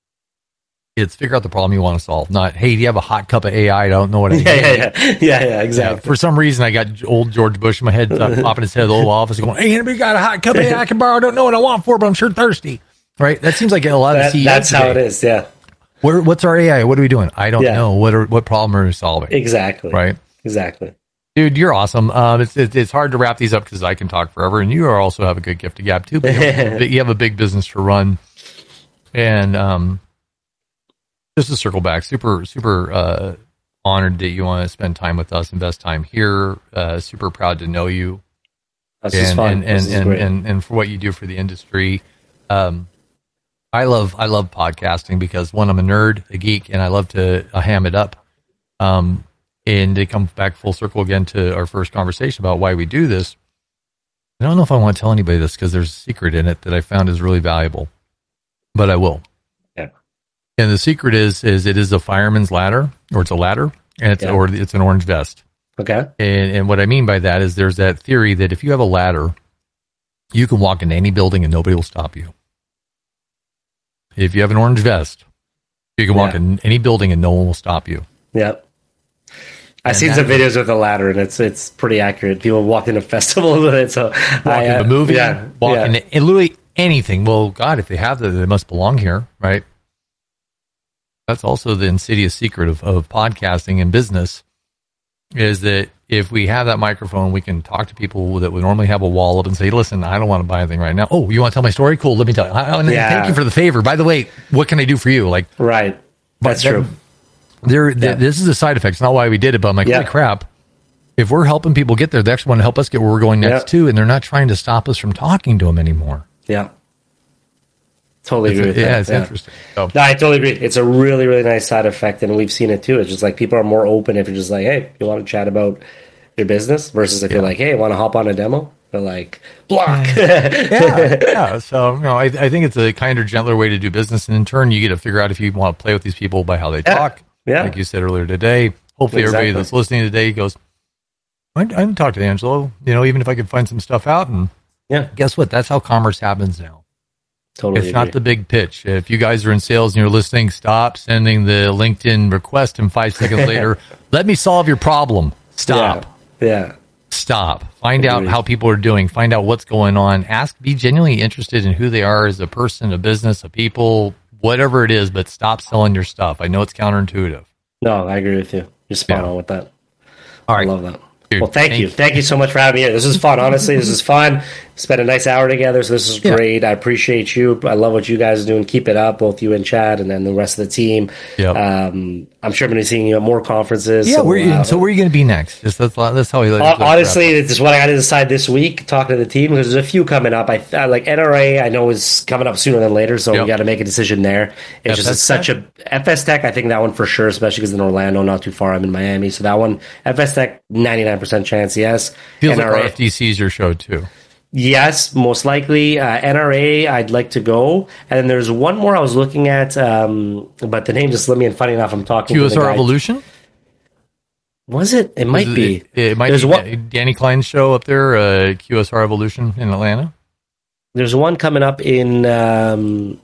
It's figure out the problem you want to solve, not, hey, do you have a hot cup of A I? I don't know what I yeah, need. yeah, yeah, yeah, yeah, Yeah, exactly. for some reason, I got old George Bush in my head, uh, popping his head in the Oval Office, going, "Hey, anybody got a hot cup of A I I can borrow? I don't know what I want for, but I'm sure thirsty." Right? That seems like a lot That- of C E Os that's how it today. is. Yeah, Where, what's our A I? What are we doing? I don't Yeah. know. What are what problem are we solving? exactly. Right, Exactly. dude, you're awesome. Um, it's it's, it's hard to wrap these up because I can talk forever, and you are also have a good gift to gab too. But you have, you have a big business to run, and um. Just to circle back, super, super uh, honored that you want to spend time with us, invest time here. Uh, super proud to know you, That's just and fun. and This and, is and, great. and and for what you do for the industry. Um, I love I love podcasting because one, I'm a nerd, a geek, and I love to uh, ham it up. Um, and to come back full circle again to our first conversation about why we do this. I don't know if I want to tell anybody this because there's a secret in it that I found is really valuable, but I will. And the secret is, is it is a fireman's ladder, or it's a ladder, and it's Yeah. or it's an orange vest. Okay. And and what I mean by that is there's that theory that if you have a ladder, you can walk into any building and nobody will stop you. If you have an orange vest, you can walk Yeah. in any building and no one will stop you. Yep. I've And seen that- some videos with the ladder, and it's it's pretty accurate. People walk into festivals with it. So Walk I, in uh, the movie, yeah, walk yeah. into and literally anything. Well, God, if they have that, they must belong here, right? That's also the insidious secret of, of podcasting and business is that if we have that microphone, we can talk to people that would normally have a wall up and say, listen, I don't want to buy anything right now. Oh, you want to tell my story? Cool. Let me tell you. I, I, Yeah. Thank you for the favor. By the way, what can I do for you? Like, Right. That's but true. There, th- Yeah. this is a side effect. It's not why we did it, but I'm like, Yeah. holy crap. If we're helping people get there, they actually want to help us get where we're going next Yeah. too. And they're not trying to stop us from talking to them anymore. Yeah. Totally It's, agree with yeah, that. it's yeah. interesting. So, No, I totally agree. It's a really, really nice side effect, and we've seen it too. It's just like people are more open if you're just like, hey, you want to chat about your business versus if you're like, hey, want to hop on a demo? They're like, block. yeah, yeah. So, you know, I, I think it's a kinder, gentler way to do business. And in turn, you get to figure out if you want to play with these people by how they Yeah. talk. Yeah. Like you said earlier today. Hopefully, everybody Exactly. that's listening today goes, I, I can talk to Angelo, you know, even if I could find some stuff out and Yeah. Guess what? That's how commerce happens now. Totally. It's not the big pitch. If you guys are in sales and you're listening, stop sending the LinkedIn request and five seconds later, let me solve your problem. Stop. Yeah. yeah. Stop. Find Agreed. out how people are doing. Find out what's going on. Ask, be genuinely interested in who they are as a person, a business, a people, whatever it is, but stop selling your stuff. I know it's counterintuitive. No, I agree with you. You're spot Yeah. on with that. All right. I love that. Dude, well, thank, thank you. you. Thank you so much for having me here. This is fun. Honestly, this is fun. Spent a nice hour together, so this is Yeah. great. I appreciate you. I love what you guys are doing. Keep it up, both you and Chad, and then the rest of the team. Yep. Um, I'm sure I'm going to be seeing you at more conferences. Yeah, so, where, uh, so where are you going to be next? Just that's, that's how we let Hon- Honestly, this is what I got to decide this week, talking to the team, because there's a few coming up. I, I like N R A, I know is coming up sooner than later, so Yep. we got to make a decision there. It's just F S it's such a F S Tech, I think that one for sure, especially because in Orlando, not too far. I'm in Miami, so that one, F S Tech, ninety-nine percent chance, yes. Feels N R A, like R F D C is your show too. yes, most likely. Uh, N R A, I'd like to go. And then there's one more I was looking at, um, but the name just let me, and funny enough, I'm talking Q S to the R guy. Evolution? Was it? It might It, be. it, it might There's be one- Danny Klein's show up there, uh, Q S R Evolution in Atlanta. There's one coming up in. Um,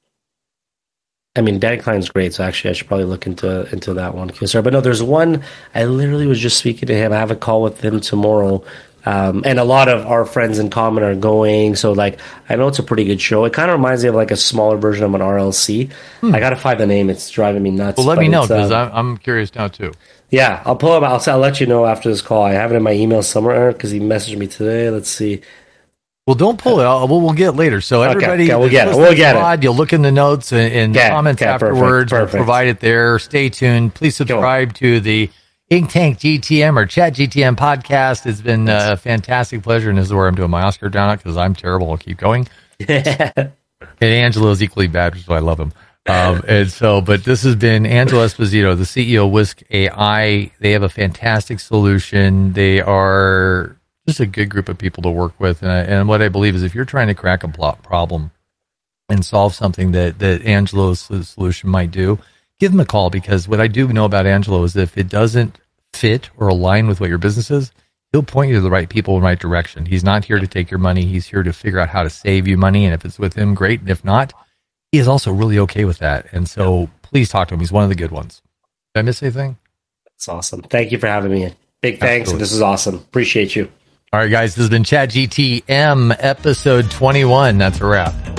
I mean, Danny Klein's great, so actually I should probably look into into that one. Q S R. But no, there's one. I literally was just speaking to him. I have a call with him tomorrow, um, and a lot of our friends in common are going. So like, I know it's a pretty good show. It kind of reminds me of like a smaller version of an R L C. I gotta find the name. It's driving me nuts. Well, let but me know it's, because uh, I'm, I'm curious now too. yeah, I'll pull him. I'll, I'll let you know after this call. I have it in my email somewhere because he messaged me today. Let's see. Well, don't pull it. I'll, we'll, we'll get it later. So Okay, everybody, okay, we'll that's get it. listening We'll to get the it. pod, you'll look in the notes and, and Okay, comments okay, perfect, afterwards. perfect. We'll provide it there. Stay tuned. Please subscribe to the Ink Tank G T M or Chat G T M podcast. It's been a fantastic pleasure, and this is where I'm doing my Oscar down at because I'm terrible. I'll keep going. And Angelo is equally bad, which is why I love him. Um, and so, but this has been Angelo Esposito, the C E O of Whisk A I. They have a fantastic solution. They are just a good group of people to work with. And, I, and what I believe is if you're trying to crack a plot problem and solve something that, that Angelo's solution might do, give them a call, because what I do know about Angelo is if it doesn't fit or align with what your business is, he'll point you to the right people in the right direction. He's not here to take your money. He's here to figure out how to save you money. And if it's with him, great. And if not, he is also really okay with that. And so please talk to him. He's one of the good ones. Did I miss anything? That's awesome. Thank you for having me. Big thanks. Absolutely. This is awesome. Appreciate you. All right, guys, this has been Chat G T M episode twenty-one. That's a wrap.